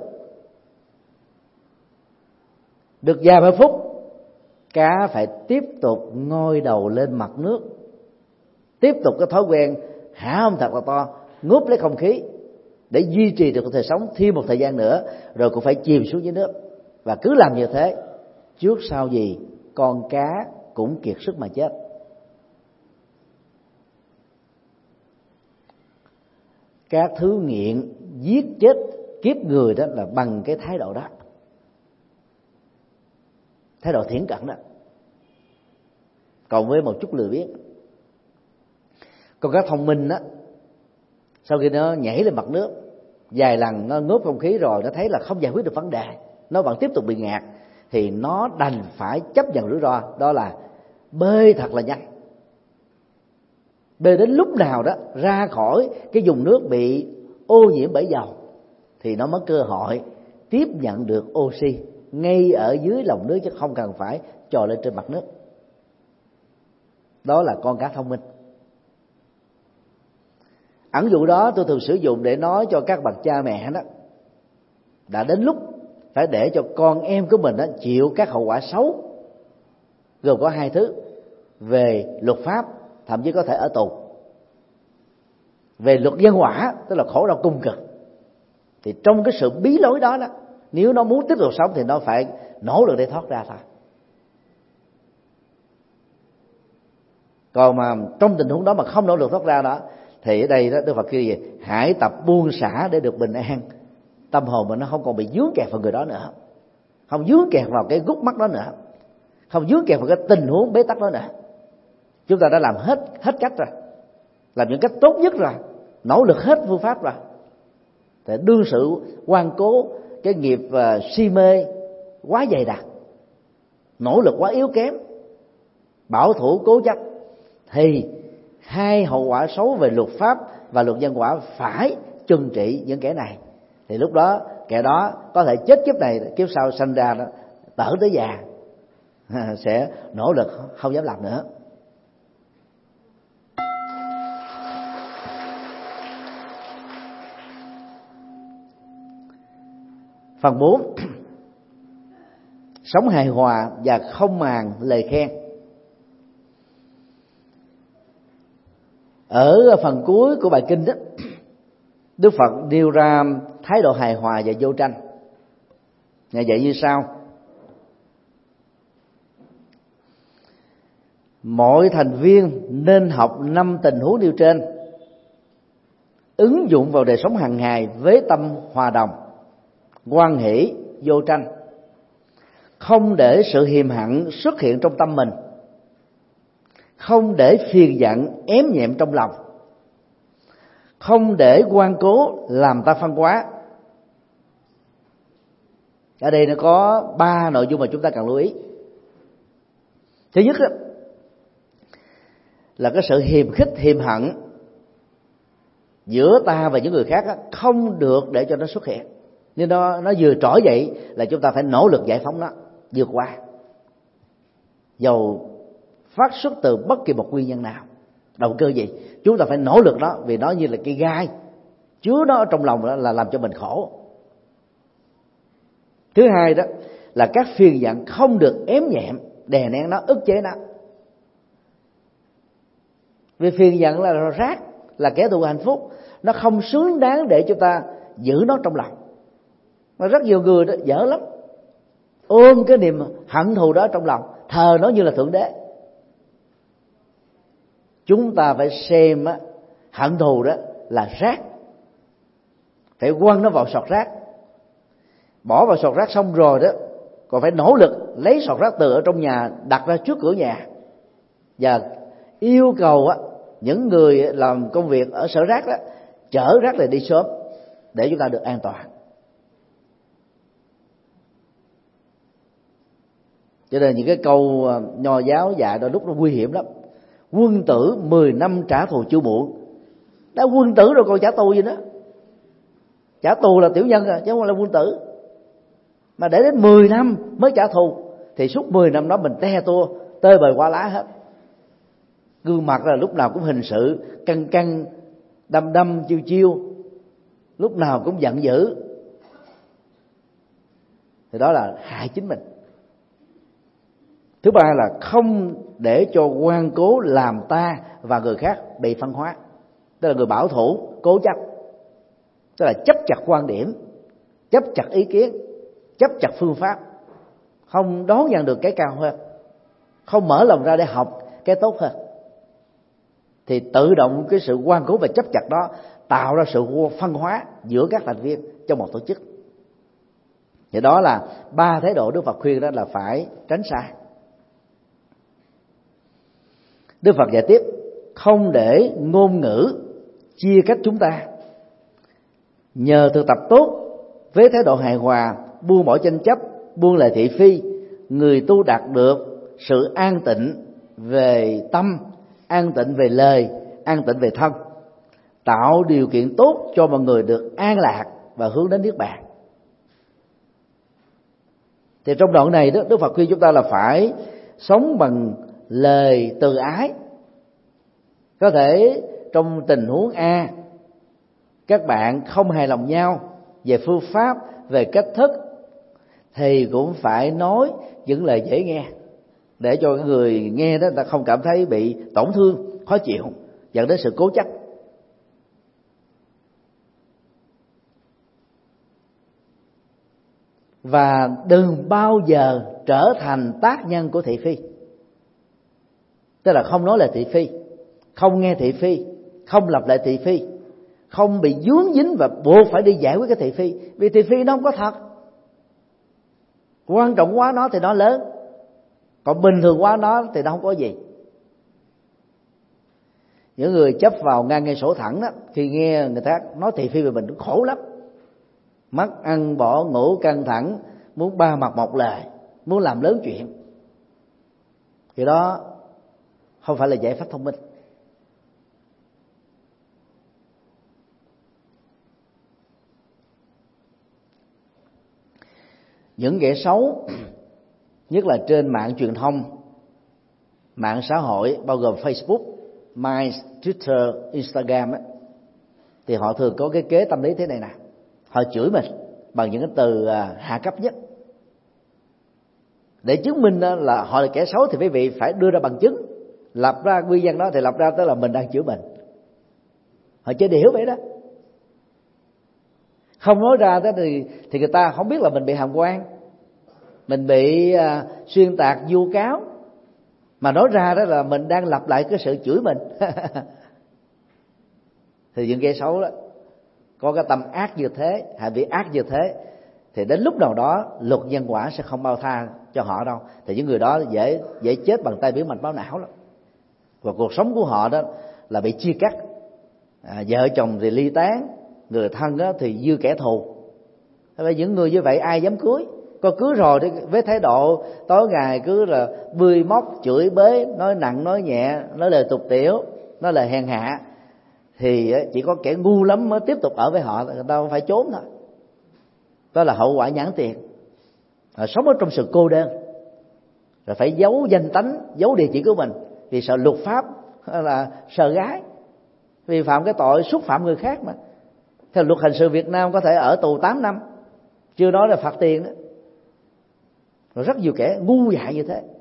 Được vài ba phút, cá phải tiếp tục ngoi đầu lên mặt nước, tiếp tục cái thói quen hạ âm thật là to, ngúp lấy không khí để duy trì được cuộc đời sống thêm một thời gian nữa, rồi cũng phải chìm xuống dưới nước. Và cứ làm như thế trước sau gì con cá cũng kiệt sức mà chết. Các thứ nghiện giết chết kiếp người đó là bằng cái thái độ đó, thái độ thiển cận đó, cộng với một chút lười biếng. Con cá thông minh đó, sau khi nó nhảy lên mặt nước vài lần, nó ngớp không khí rồi, nó thấy là không giải quyết được vấn đề, nó vẫn tiếp tục bị ngạt, thì nó đành phải chấp nhận rủi ro, đó là bơi thật là nhanh, bơi đến lúc nào đó ra khỏi cái vùng nước bị ô nhiễm bởi dầu thì nó mới cơ hội tiếp nhận được oxy ngay ở dưới lòng nước, chứ không cần phải trồi lên trên mặt nước. Đó là con cá thông minh. Ẩn dụ đó tôi thường sử dụng để nói cho các bậc cha mẹ đó, đã đến lúc phải để cho con em của mình đó chịu các hậu quả xấu, gồm có hai thứ: về luật pháp, thậm chí có thể ở tù; về luật nhân quả, tức là khổ đau cung cực. Thì trong cái sự bí lối đó đó, nếu nó muốn tiếp tục sống thì nó phải nỗ lực để thoát ra thôi. Còn mà trong tình huống đó mà không nỗ lực thoát ra đó, thì ở đây đó Đức Phật kêu gì? Hãy tập buông xả để được bình an. Tâm hồn mình nó không còn bị dướng kẹt vào người đó nữa, không dướng kẹt vào cái gút mắt đó nữa, không dướng kẹt vào cái tình huống bế tắc đó nữa. Chúng ta đã làm hết hết cách rồi, làm những cách tốt nhất rồi, nỗ lực hết phương pháp rồi, để đương sự ngoan cố cái nghiệp uh, si mê quá dày đặc, nỗ lực quá yếu kém, bảo thủ cố chấp, thì hai hậu quả xấu về luật pháp và luật nhân quả phải trừng trị những kẻ này. Thì lúc đó kẻ đó có thể chết kiếp này, kiếp sau sanh ra đó tở tới già sẽ nỗ lực không dám làm nữa. Phần bốn, sống hài hòa và không màng lời khen. Ở phần cuối của bài kinh đó, Đức Phật nêu ra thái độ hài hòa và vô tranh. Ngài dạy như sau: mọi thành viên nên học năm tình huống nêu trên, ứng dụng vào đời sống hàng ngày với tâm hòa đồng, hoan hỷ, vô tranh, không để sự hiềm hận xuất hiện trong tâm mình, không để phiền giận ém nhẹm trong lòng, không để ngoan cố làm ta phân hóa. Ở đây nó có ba nội dung mà chúng ta cần lưu ý. Thứ nhất đó, là cái sự hiềm khích, hiềm hận giữa ta và những người khác đó, không được để cho nó xuất hiện. Nhưng nó nó vừa trỗi dậy là chúng ta phải nỗ lực giải phóng nó, vượt qua, dầu phát xuất từ bất kỳ một nguyên nhân nào, động cơ gì, chúng ta phải nỗ lực nó, vì nó như là cây gai chứa nó ở trong lòng đó, là làm cho mình khổ. Thứ hai đó là các phiền giận không được ém nhẹm, đè nén nó, ức chế nó. Vì phiền giận là rác, là kẻ thù hạnh phúc, nó không xứng đáng để chúng ta giữ nó trong lòng. Mà rất nhiều người đó dở lắm, ôm cái niềm hận thù đó trong lòng, thờ nó như là thượng đế. Chúng ta phải xem á, hận thù đó là rác, phải quăng nó vào sọt rác. Bỏ vào sọt rác xong rồi đó, còn phải nỗ lực lấy sọt rác từ ở trong nhà đặt ra trước cửa nhà, và yêu cầu á, những người làm công việc ở sở rác đó chở rác này đi sớm để chúng ta được an toàn. Cho nên những cái câu nho giáo dạy đôi lúc nó nguy hiểm lắm. Quân tử mười năm trả thù chưa muộn. Đã quân tử rồi còn trả thù gì nữa. Trả thù là tiểu nhân rồi, chứ không là quân tử. Mà để đến mười năm mới trả thù thì suốt mười năm đó mình te tua, tơi bời qua lá hết. Gương mặt là lúc nào cũng hình sự, căng căng, đăm đăm, chiêu chiêu, lúc nào cũng giận dữ. Thì đó là hại chính mình. Thứ ba là không để cho ngoan cố làm ta và người khác bị phân hóa. Tức là người bảo thủ, cố chấp, tức là chấp chặt quan điểm, chấp chặt ý kiến, chấp chặt phương pháp, không đón nhận được cái cao hơn, không mở lòng ra để học cái tốt hơn, thì tự động cái sự ngoan cố và chấp chặt đó tạo ra sự phân hóa giữa các thành viên trong một tổ chức. Thì đó là ba thái độ Đức Phật khuyên đó là phải tránh xa. Đức Phật dạy tiếp: không để ngôn ngữ chia cách chúng ta. Nhờ thực tập tốt với thái độ hài hòa, buông bỏ tranh chấp, buông lời thị phi, người tu đạt được sự an tịnh về tâm, an tịnh về lời, an tịnh về thân, tạo điều kiện tốt cho mọi người được an lạc và hướng đến niết bàn. Thì trong đoạn này đó, Đức Phật khuyên chúng ta là phải sống bằng lời từ ái. Có thể trong tình huống A, các bạn không hài lòng nhau về phương pháp, về cách thức, thì cũng phải nói những lời dễ nghe để cho người nghe đó người ta không cảm thấy bị tổn thương, khó chịu, dẫn đến sự cố chấp. Và đừng bao giờ trở thành tác nhân của thị phi. Tức là không nói lời thị phi, không nghe thị phi, không lặp lại thị phi, không bị dướng dính và buộc phải đi giải quyết cái thị phi. Vì thị phi nó không có thật. Quan trọng quá nó thì nó lớn, còn bình thường quá nó thì nó không có gì. Những người chấp vào ngang ngay sổ thẳng đó, khi nghe người ta nói thị phi về mình cũng khổ lắm. Mất ăn bỏ ngủ, căng thẳng, muốn ba mặt một lời, muốn làm lớn chuyện. Thì đó không phải là giải pháp thông minh. Những kẻ xấu, nhất là trên mạng truyền thông, mạng xã hội bao gồm Facebook, Minds, Twitter, Instagram ấy, thì họ thường có cái kế tâm lý thế này nè. Họ chửi mình bằng những cái từ hạ cấp nhất. Để chứng minh là họ là kẻ xấu thì quý vị phải đưa ra bằng chứng, lập ra nguyên nhân đó, thì lập ra tức là mình đang chửi mình. Họ chơi điểu vậy đó. Không nói ra đó thì thì người ta không biết là mình bị hàm quan, mình bị uh, xuyên tạc vu cáo, mà nói ra đó là mình đang lặp lại cái sự chửi mình. Thì những kẻ xấu đó có cái tâm ác như thế, hành vi ác như thế, thì đến lúc nào đó luật nhân quả sẽ không bao tha cho họ đâu. Thì những người đó dễ dễ chết bằng tay biến mạch máu não lắm. Và cuộc sống của họ đó là bị chia cắt, à, vợ chồng thì ly tán, người thân đó thì như kẻ thù. Vậy những người như vậy ai dám cưới? Có cưới rồi thì với thái độ tối ngày cứ là bươi móc, chửi bới, nói nặng nói nhẹ, nói lời tục tiểu, nói lời hèn hạ, thì chỉ có kẻ ngu lắm mới tiếp tục ở với họ, người ta phải trốn thôi. Đó là hậu quả nhãn tiền. Rồi sống ở trong sự cô đơn, rồi phải giấu danh tánh, giấu địa chỉ của mình vì sợ luật pháp, hay là sợ gái, vi phạm cái tội xúc phạm người khác. Mà theo luật hình sự Việt Nam có thể ở tù tám năm, chưa nói là phạt tiền đó. Rồi rất nhiều kẻ ngu dại như thế.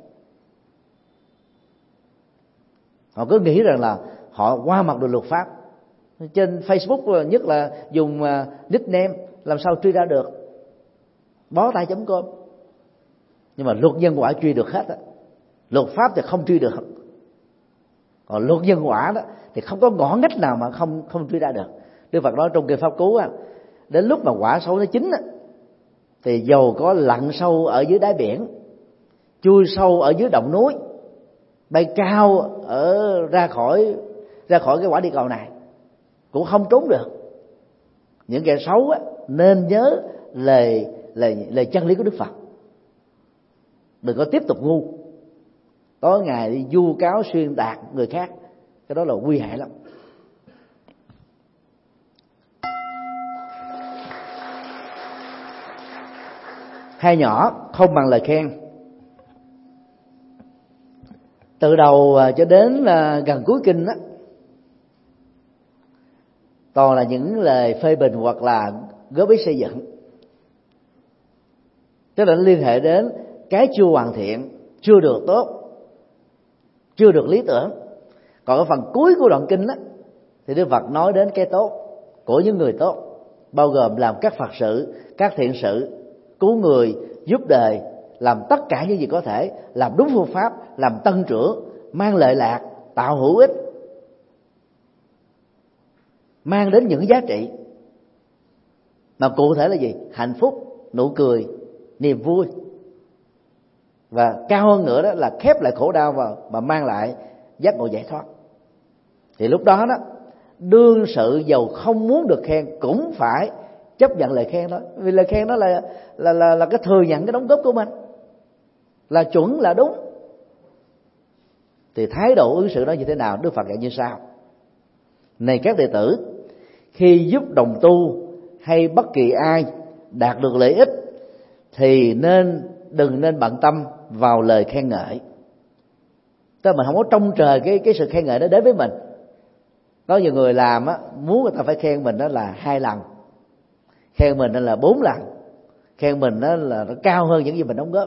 Họ cứ nghĩ rằng là họ qua mặt được luật pháp. Trên Facebook nhất là dùng nickname, làm sao truy ra được, bó tay chấm com. Nhưng mà luật nhân quả truy được hết á. Luật pháp thì không truy được, còn luật nhân quả đó thì không có ngõ ngách nào mà không không truy ra được. Đức Phật nói trong kinh Pháp Cú á, đến lúc mà quả xấu nó chín á, thì dầu có lặn sâu ở dưới đáy biển, chui sâu ở dưới động núi, bay cao ở ra khỏi ra khỏi cái quả địa cầu này, cũng không trốn được. Những kẻ xấu á, nên nhớ lời lời lời chân lý của Đức Phật. Đừng có tiếp tục ngu, tối ngày đi vu cáo xuyên tạc người khác, cái đó là nguy hại lắm. Hai nhỏ không bằng lời khen. Từ đầu cho đến gần cuối kinh á, toàn là những lời phê bình hoặc là góp ý xây dựng. Tức là liên hệ đến cái chưa hoàn thiện, chưa được tốt, chưa được lý tưởng. Còn ở phần cuối của đoạn kinh á, thì Đức Phật nói đến cái tốt của những người tốt, bao gồm làm các Phật sự, các thiện sự, cứu người, giúp đời, làm tất cả những gì có thể, làm đúng phương pháp, làm tăng trưởng, mang lợi lạc, tạo hữu ích, mang đến những giá trị. Mà cụ thể là gì? Hạnh phúc, nụ cười, niềm vui. Và cao hơn nữa đó là khép lại khổ đau và, và mang lại giác ngộ giải thoát. Thì lúc đó đó, đương sự dầu không muốn được khen cũng phải chấp nhận lời khen đó. Vì lời khen đó là là là, là cái thừa nhận cái đóng góp của mình, là chuẩn, là đúng. Thì thái độ ứng xử đó như thế nào? Đức Phật dạy như sau: này các đệ tử, khi giúp đồng tu hay bất kỳ ai đạt được lợi ích thì nên đừng nên bận tâm vào lời khen ngợi. Tức là mình không có trông chờ cái cái sự khen ngợi đó đến với mình. Có nhiều người làm á, muốn người ta phải khen mình đó là hai lần, khen mình đó là bốn lần, khen mình đó là nó cao hơn những gì mình đóng góp.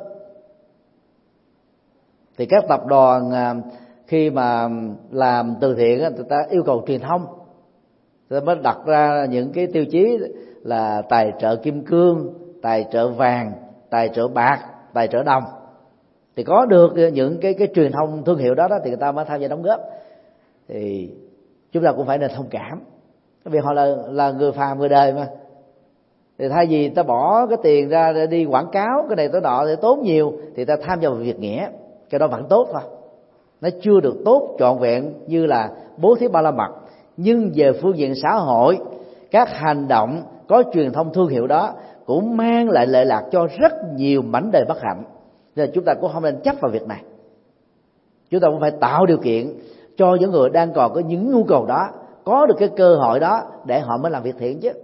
Thì các tập đoàn khi mà làm từ thiện á, người ta yêu cầu truyền thông, người ta mới đặt ra những cái tiêu chí là tài trợ kim cương, tài trợ vàng, tài trợ bạc, tài trợ đồng. Thì có được những cái cái truyền thông thương hiệu đó, đó thì người ta mới tham gia đóng góp. Thì chúng ta cũng phải nên thông cảm, vì họ là là người phàm, người đời mà. Thì thay vì ta bỏ cái tiền ra để đi quảng cáo cái này tới nọ để tốn nhiều, thì ta tham gia vào việc nghĩa, cái đó vẫn tốt thôi. Nó chưa được tốt trọn vẹn như là bố thí ba la mật, nhưng về phương diện xã hội, các hành động có truyền thông thương hiệu đó cũng mang lại lợi lạc cho rất nhiều mảnh đời bất hạnh. Nên chúng ta cũng không nên chấp vào việc này. Chúng ta cũng phải tạo điều kiện cho những người đang còn có những nhu cầu đó có được cái cơ hội đó để họ mới làm việc thiện chứ.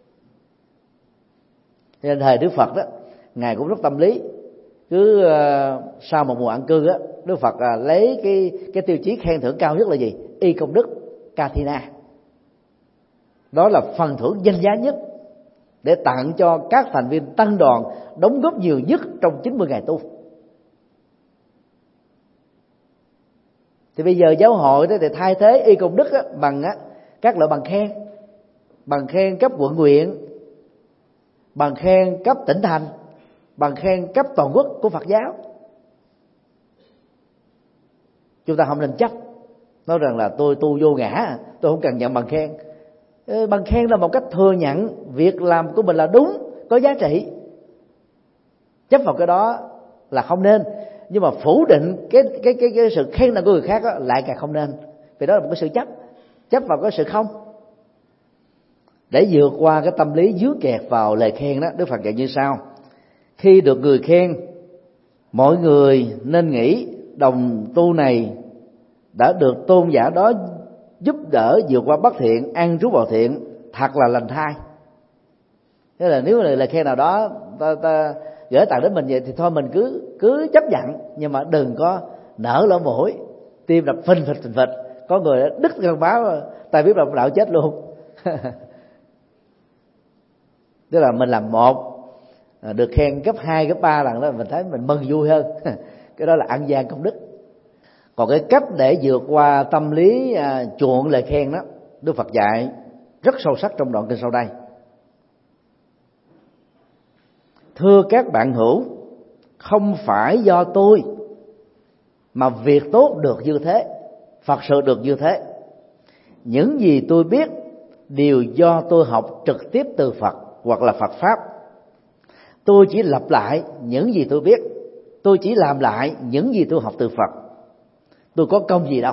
Nên thời Đức Phật đó, ngài cũng rất tâm lý. Cứ uh, sau một mùa an cư á, Đức Phật uh, lấy cái cái tiêu chí khen thưởng cao nhất là gì? Y công đức, Kathina. Đó là phần thưởng danh giá nhất để tặng cho các thành viên tăng đoàn đóng góp nhiều nhất trong chín mươi ngày tu. Thì bây giờ giáo hội đó thì thay thế y công đức á, bằng á, các loại bằng khen, bằng khen cấp quận huyện, bằng khen cấp tỉnh thành, bằng khen cấp toàn quốc của Phật giáo. Chúng ta không nên chấp, nói rằng là tôi tu vô ngã, tôi không cần nhận bằng khen. Bằng khen là một cách thừa nhận việc làm của mình là đúng, có giá trị. Chấp vào cái đó là không nên, nhưng mà phủ định cái cái cái, cái sự khen tặng của người khác đó, lại càng không nên, vì đó là một cái sự chấp, chấp vào cái sự không. Để vượt qua cái tâm lý dướng kẹt vào lời khen đó, Đức Phật dạy như sau: khi được người khen, mọi người nên nghĩ đồng tu này đã được tôn giả đó giúp đỡ vượt qua bất thiện, an trú vào thiện, thật là lành thai. Thế là nếu lời khen nào đó ta, ta gửi tặng đến mình vậy thì thôi mình cứ cứ chấp nhận, nhưng mà đừng có nở lỗ mũi, tim đập phình phịch phình phịch, có người đã đứt cơn báo, ta biết là đạo chết luôn. Tức là mình làm một, được khen gấp hai, gấp ba lần đó, mình thấy mình mừng vui hơn. Cái đó là ăn gian công đức. Còn cái cách để vượt qua tâm lý à, chuộng lời khen đó, Đức Phật dạy rất sâu sắc trong đoạn kinh sau đây: thưa các bạn hữu, không phải do tôi mà việc tốt được như thế, Phật sự được như thế. Những gì tôi biết đều do tôi học trực tiếp từ Phật hoặc là Phật Pháp. Tôi chỉ lặp lại những gì tôi biết, tôi chỉ làm lại những gì tôi học từ Phật. Tôi có công gì đâu.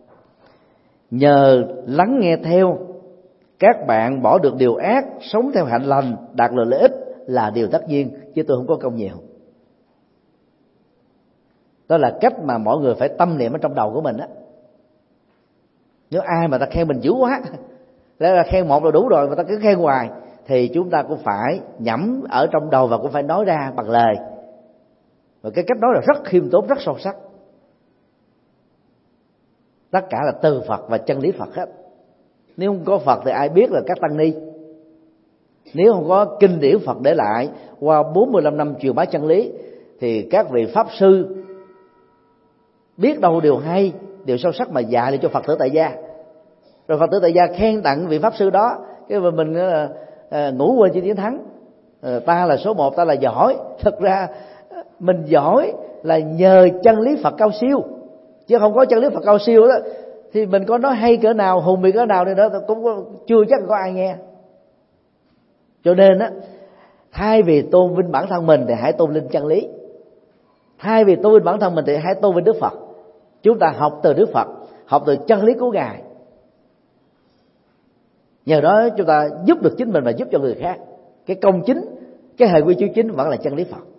Nhờ lắng nghe theo, các bạn bỏ được điều ác, sống theo hạnh lành, đạt được lợi ích là điều tất nhiên, chứ tôi không có công nhiều. Đó là cách mà mọi người phải tâm niệm ở trong đầu của mình á. Nếu ai mà ta khen mình dữ quá, lẽ là khen một là đủ rồi mà ta cứ khen hoài, thì chúng ta cũng phải nhẩm ở trong đầu và cũng phải nói ra bằng lời. Và cái cách nói là rất khiêm tốn, rất sâu sắc. Tất cả là từ Phật và chân lý Phật hết. Nếu không có Phật thì ai biết là các tăng ni. Nếu không có kinh điển Phật để lại qua bốn mươi lăm năm truyền bá chân lý, thì các vị pháp sư biết đâu điều hay, điều sâu sắc mà dạy lại cho Phật tử tại gia. Rồi Phật tử tại gia khen tặng vị pháp sư đó, cái mà mình à, ngủ quên chữ chiến thắng, à, ta là số một, ta là giỏi. Thật ra mình giỏi là nhờ chân lý Phật cao siêu, chứ không có chân lý Phật cao siêu đó thì mình có nói hay cỡ nào, hùng biện cỡ nào đi nữa cũng có, chưa chắc có ai nghe. Cho nên á, thay vì tôn vinh bản thân mình thì hãy tôn vinh chân lý. Thay vì tôn vinh bản thân mình thì hãy tôn vinh Đức Phật. Chúng ta học từ Đức Phật, học từ chân lý của Ngài. Nhờ đó chúng ta giúp được chính mình và giúp cho người khác. Cái công chính, cái hệ quy chiếu chính vẫn là chân lý Phật.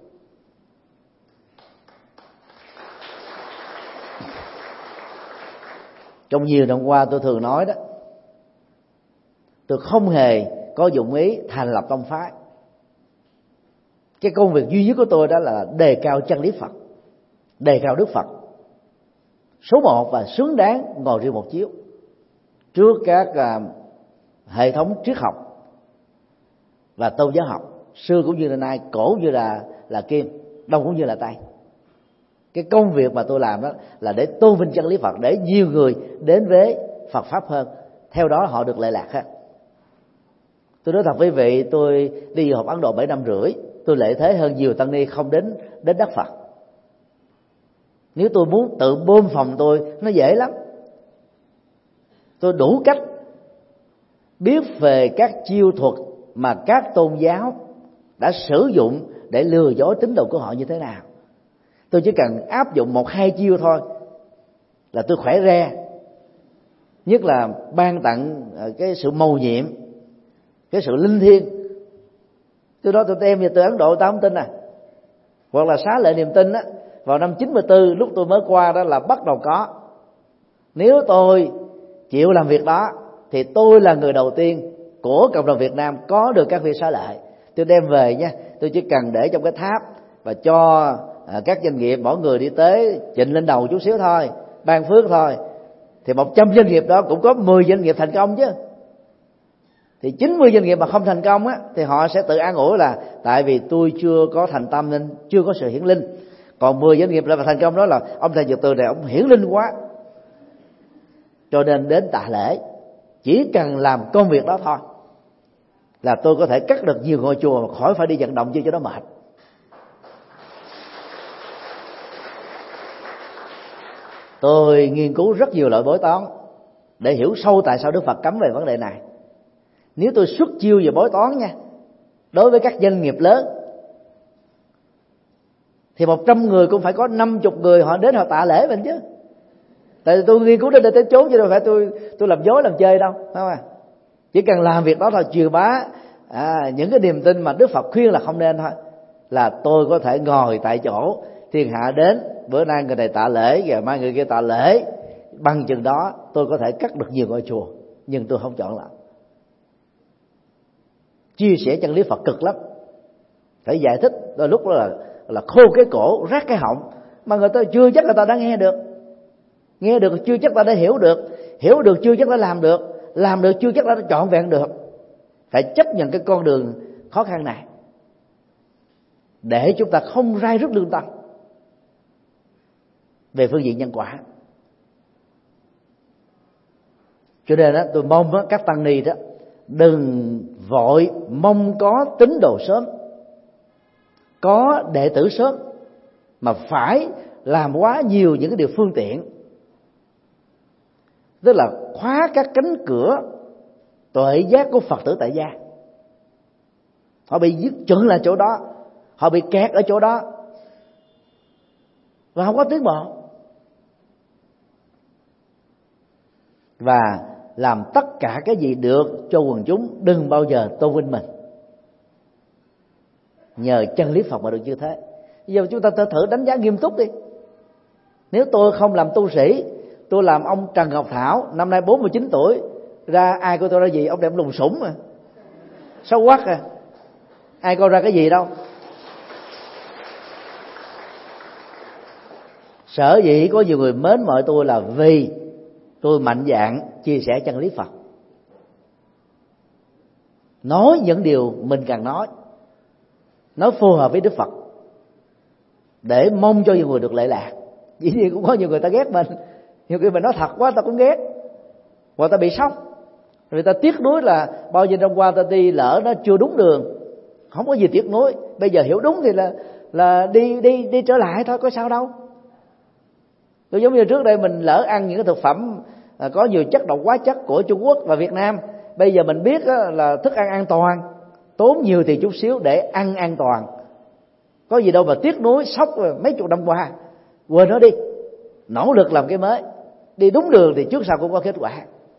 Trong nhiều năm qua tôi thường nói đó, tôi không hề có dụng ý thành lập tông phái. Cái công việc duy nhất của tôi đó là đề cao chân lý Phật, đề cao Đức Phật số một và xứng đáng ngồi riêng một chiếu trước các uh, hệ thống triết học và tôn giáo học xưa cũng như là nay, cổ như là là kim, đông cũng như là tây. Cái công việc mà tôi làm đó là để tôn vinh chân lý Phật, để nhiều người đến với Phật pháp hơn, theo đó họ được lệ lạc hơn. Tôi nói thật với quý vị, tôi đi học Ấn Độ bảy năm rưỡi, tôi lợi thế hơn nhiều tăng ni không đến đến đất Phật. Nếu tôi muốn tự bơm phòng tôi, nó dễ lắm. Tôi đủ cách biết về các chiêu thuật mà các tôn giáo đã sử dụng để lừa dối tín đồ của họ như thế nào. Tôi chỉ cần áp dụng một hai chiêu thôi là tôi khỏe re. Nhất là ban tặng cái sự mầu nhiệm, cái sự linh thiêng. Tôi nói tôi đem về từ Ấn Độ, tao không tin à. Hoặc là xá lợi niềm tin á, vào năm chín mươi tư lúc tôi mới qua đó là bắt đầu có. Nếu tôi chịu làm việc đó thì tôi là người đầu tiên của cộng đồng Việt Nam có được các vị xá lợi. Tôi đem về nha, tôi chỉ cần để trong cái tháp và cho à, các doanh nghiệp mỗi người đi tới chỉnh lên đầu chút xíu thôi, ban phước thôi, thì một trăm doanh nghiệp đó cũng có mười doanh nghiệp thành công chứ. Thì chín mươi doanh nghiệp mà không thành công á, thì họ sẽ tự an ủi là tại vì tôi chưa có thành tâm nên chưa có sự hiển linh. Còn mười doanh nghiệp là thành công đó là ông thầy Dược Từ này ông hiển linh quá. Cho nên đến tạ lễ, chỉ cần làm công việc đó thôi là tôi có thể cắt được nhiều ngôi chùa mà khỏi phải đi vận động chi cho nó mệt. Tôi nghiên cứu rất nhiều loại bói toán để hiểu sâu tại sao Đức Phật cấm về vấn đề này. Nếu tôi xuất chiêu về bói toán nha, đối với các doanh nghiệp lớn thì một trăm người cũng phải có năm mươi người họ đến họ tạ lễ mình chứ. Tại vì tôi nghiên cứu đến đây tới chốn chứ đâu phải tôi tôi làm dối làm chơi đâu, phải không ạ? Chỉ cần làm việc đó thôi, truyền bá à, những cái niềm tin mà Đức Phật khuyên là không nên thôi, là tôi có thể ngồi tại chỗ, thiên hạ đến, bữa nay người này tạ lễ, ngày mai người kia tạ lễ, bằng chừng đó tôi có thể cắt được nhiều ngôi chùa, nhưng tôi không chọn làm. Chia sẻ chân lý Phật cực lắm, phải giải thích, đôi lúc đó là là khô cái cổ rát cái họng, mà người ta chưa chắc là ta đã nghe được, nghe được chưa chắc ta đã hiểu được, hiểu được chưa chắc đã làm được, làm được chưa chắc đã trọn vẹn được. Phải chấp nhận cái con đường khó khăn này để chúng ta không rai rứt lương tâm về phương diện nhân quả. Cho nên đó, tôi mong đó, các tăng ni đó đừng vội mong có tín đồ sớm, có đệ tử sớm, mà phải làm quá nhiều những cái điều phương tiện, tức là khóa các cánh cửa tuệ giác của Phật tử tại gia. Họ bị dứt chừng là chỗ đó, họ bị kẹt ở chỗ đó và không có tiến bộ. Và làm tất cả cái gì được cho quần chúng, đừng bao giờ tôn vinh mình. Nhờ chân lý Phật mà được như thế. Bây giờ chúng ta thử đánh giá nghiêm túc đi. Nếu tôi không làm tu sĩ, tôi làm ông Trần Ngọc Thảo, năm nay bốn mươi chín tuổi, ra ai coi tôi ra gì? Ông đem lùng sủng à, xấu quắc à, ai coi ra cái gì đâu. Sở dĩ có nhiều người mến mộ tôi là vì tôi mạnh dạn chia sẻ chân lý Phật, nói những điều mình cần nói, nói phù hợp với Đức Phật, để mong cho nhiều người được lệ lạc. Dĩ nhiên cũng có nhiều người ta ghét mình, nhiều khi mình nói thật quá ta cũng ghét, hoặc ta bị sốc, người ta tiếc nuối là bao nhiêu năm qua ta đi lỡ nó chưa đúng đường. Không có gì tiếc nuối, bây giờ hiểu đúng thì là là đi đi đi trở lại thôi, có sao đâu. Tôi giống như trước đây mình lỡ ăn những cái thực phẩm có nhiều chất độc hóa chất của Trung Quốc và Việt Nam, bây giờ mình biết là thức ăn an toàn, tốn nhiều tiền chút xíu để ăn an toàn, có gì đâu mà tiếc nuối sốc mấy chục năm qua, quên nó đi, nỗ lực làm cái mới, đi đúng đường thì trước sau cũng có kết quả.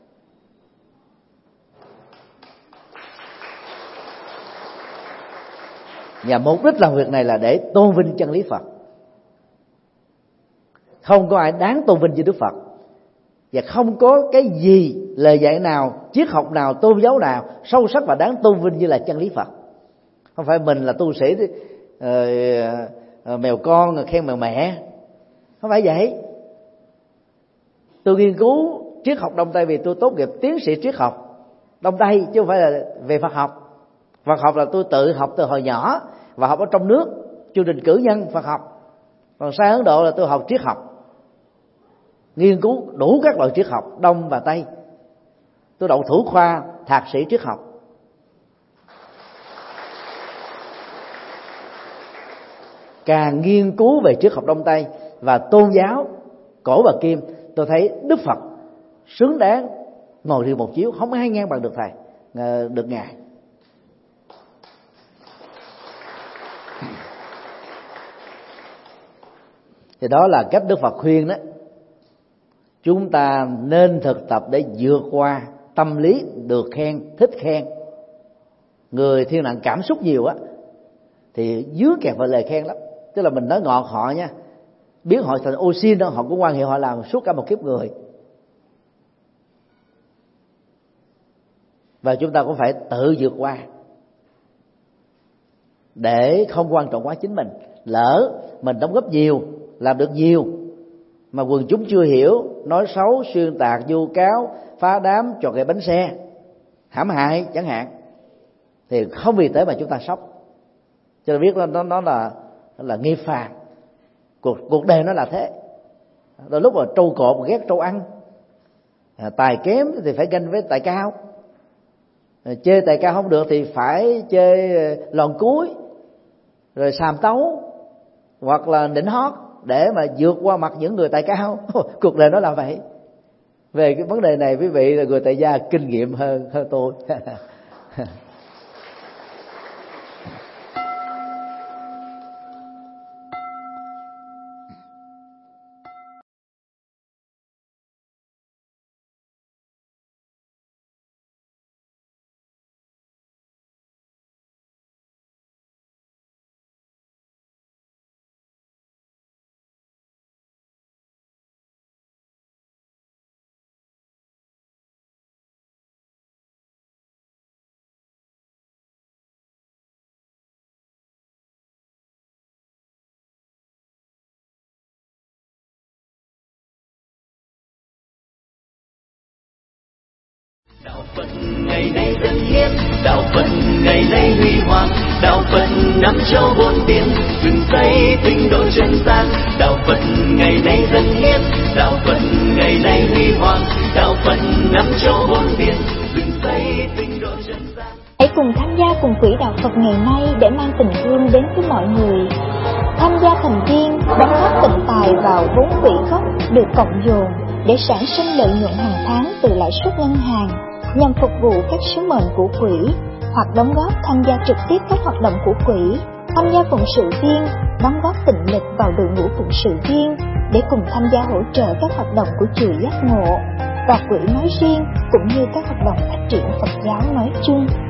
Và mục đích làm việc này là để tôn vinh chân lý Phật. Không có ai đáng tôn vinh như Đức Phật, và không có cái gì lời dạy nào, triết học nào, tôn giáo nào sâu sắc và đáng tôn vinh như là chân lý Phật. Không phải mình là tu sĩ uh, uh, mèo con khen mèo mẹ, không phải vậy. Tôi nghiên cứu triết học Đông Tây vì tôi tốt nghiệp tiến sĩ triết học Đông Tây, chứ không phải là về Phật học. Phật học là tôi tự học từ hồi nhỏ và học ở trong nước, chương trình cử nhân Phật học. Còn sang Ấn Độ là tôi học triết học, nghiên cứu đủ các loại triết học Đông và Tây. Tôi đậu thủ khoa thạc sĩ triết học. Càng nghiên cứu về triết học Đông Tây và tôn giáo cổ và kim, tôi thấy Đức Phật xứng đáng ngồi riêng một chiếu, không ai ngang bằng được thầy, được ngài. Thì đó là cách Đức Phật khuyên đó, chúng ta nên thực tập để vượt qua tâm lý được khen, thích khen. Người thiên nặng cảm xúc nhiều á thì dướng kẹt vào lời khen lắm. Tức là mình nói ngọt họ nha, biến họ thành ô xin đó, họ cũng quan hệ họ làm suốt cả một kiếp người. Và chúng ta cũng phải tự vượt qua để không quan trọng quá chính mình. Lỡ mình đóng góp nhiều, làm được nhiều mà quần chúng chưa hiểu, nói xấu, xuyên tạc, vu cáo, phá đám, trò gậy bánh xe, hãm hại chẳng hạn, thì không vì thế mà chúng ta sốc. Cho nên biết nó nó là là nghi phàm. Cuộc cuộc đời nó là thế. Đôi lúc mà trâu cột ghét trâu ăn, à, tài kém thì phải ganh với tài cao, à, chê tài cao không được thì phải chê lòn cuối, rồi sàm tấu hoặc là nịnh hót để mà vượt qua mặt những người tài cao. Cuộc đời nó là vậy. Về cái vấn đề này quý vị là người tại gia kinh nghiệm hơn hơn tôi. Đạo Phật ngày nay dân hiến, đạo Phật ngày nay huy hoàng, đạo Phật năm châu bốn biển, rừng xây tinh độ chân gian. Đạo Phật ngày nay dân hiến, đạo Phật ngày nay huy hoàng, đạo Phật năm châu bốn biển, rừng xây tinh độ chân gian. Hãy cùng tham gia cùng quỹ đạo Phật ngày nay để mang tình thương đến với mọi người. Tham gia thành viên, đóng góp tịnh tài vào vốn quỹ gốc được cộng dồn để sản sinh lợi nhuận hàng tháng từ lãi suất ngân hàng nhằm phục vụ các sứ mệnh của quỹ, hoặc đóng góp tham gia trực tiếp các hoạt động của quỹ, tham gia phụng sự viên, đóng góp tịnh lực vào đội ngũ phụng sự viên để cùng tham gia hỗ trợ các hoạt động của chùa Giác Ngộ và quỹ nói riêng, cũng như các hoạt động phát triển Phật giáo nói chung.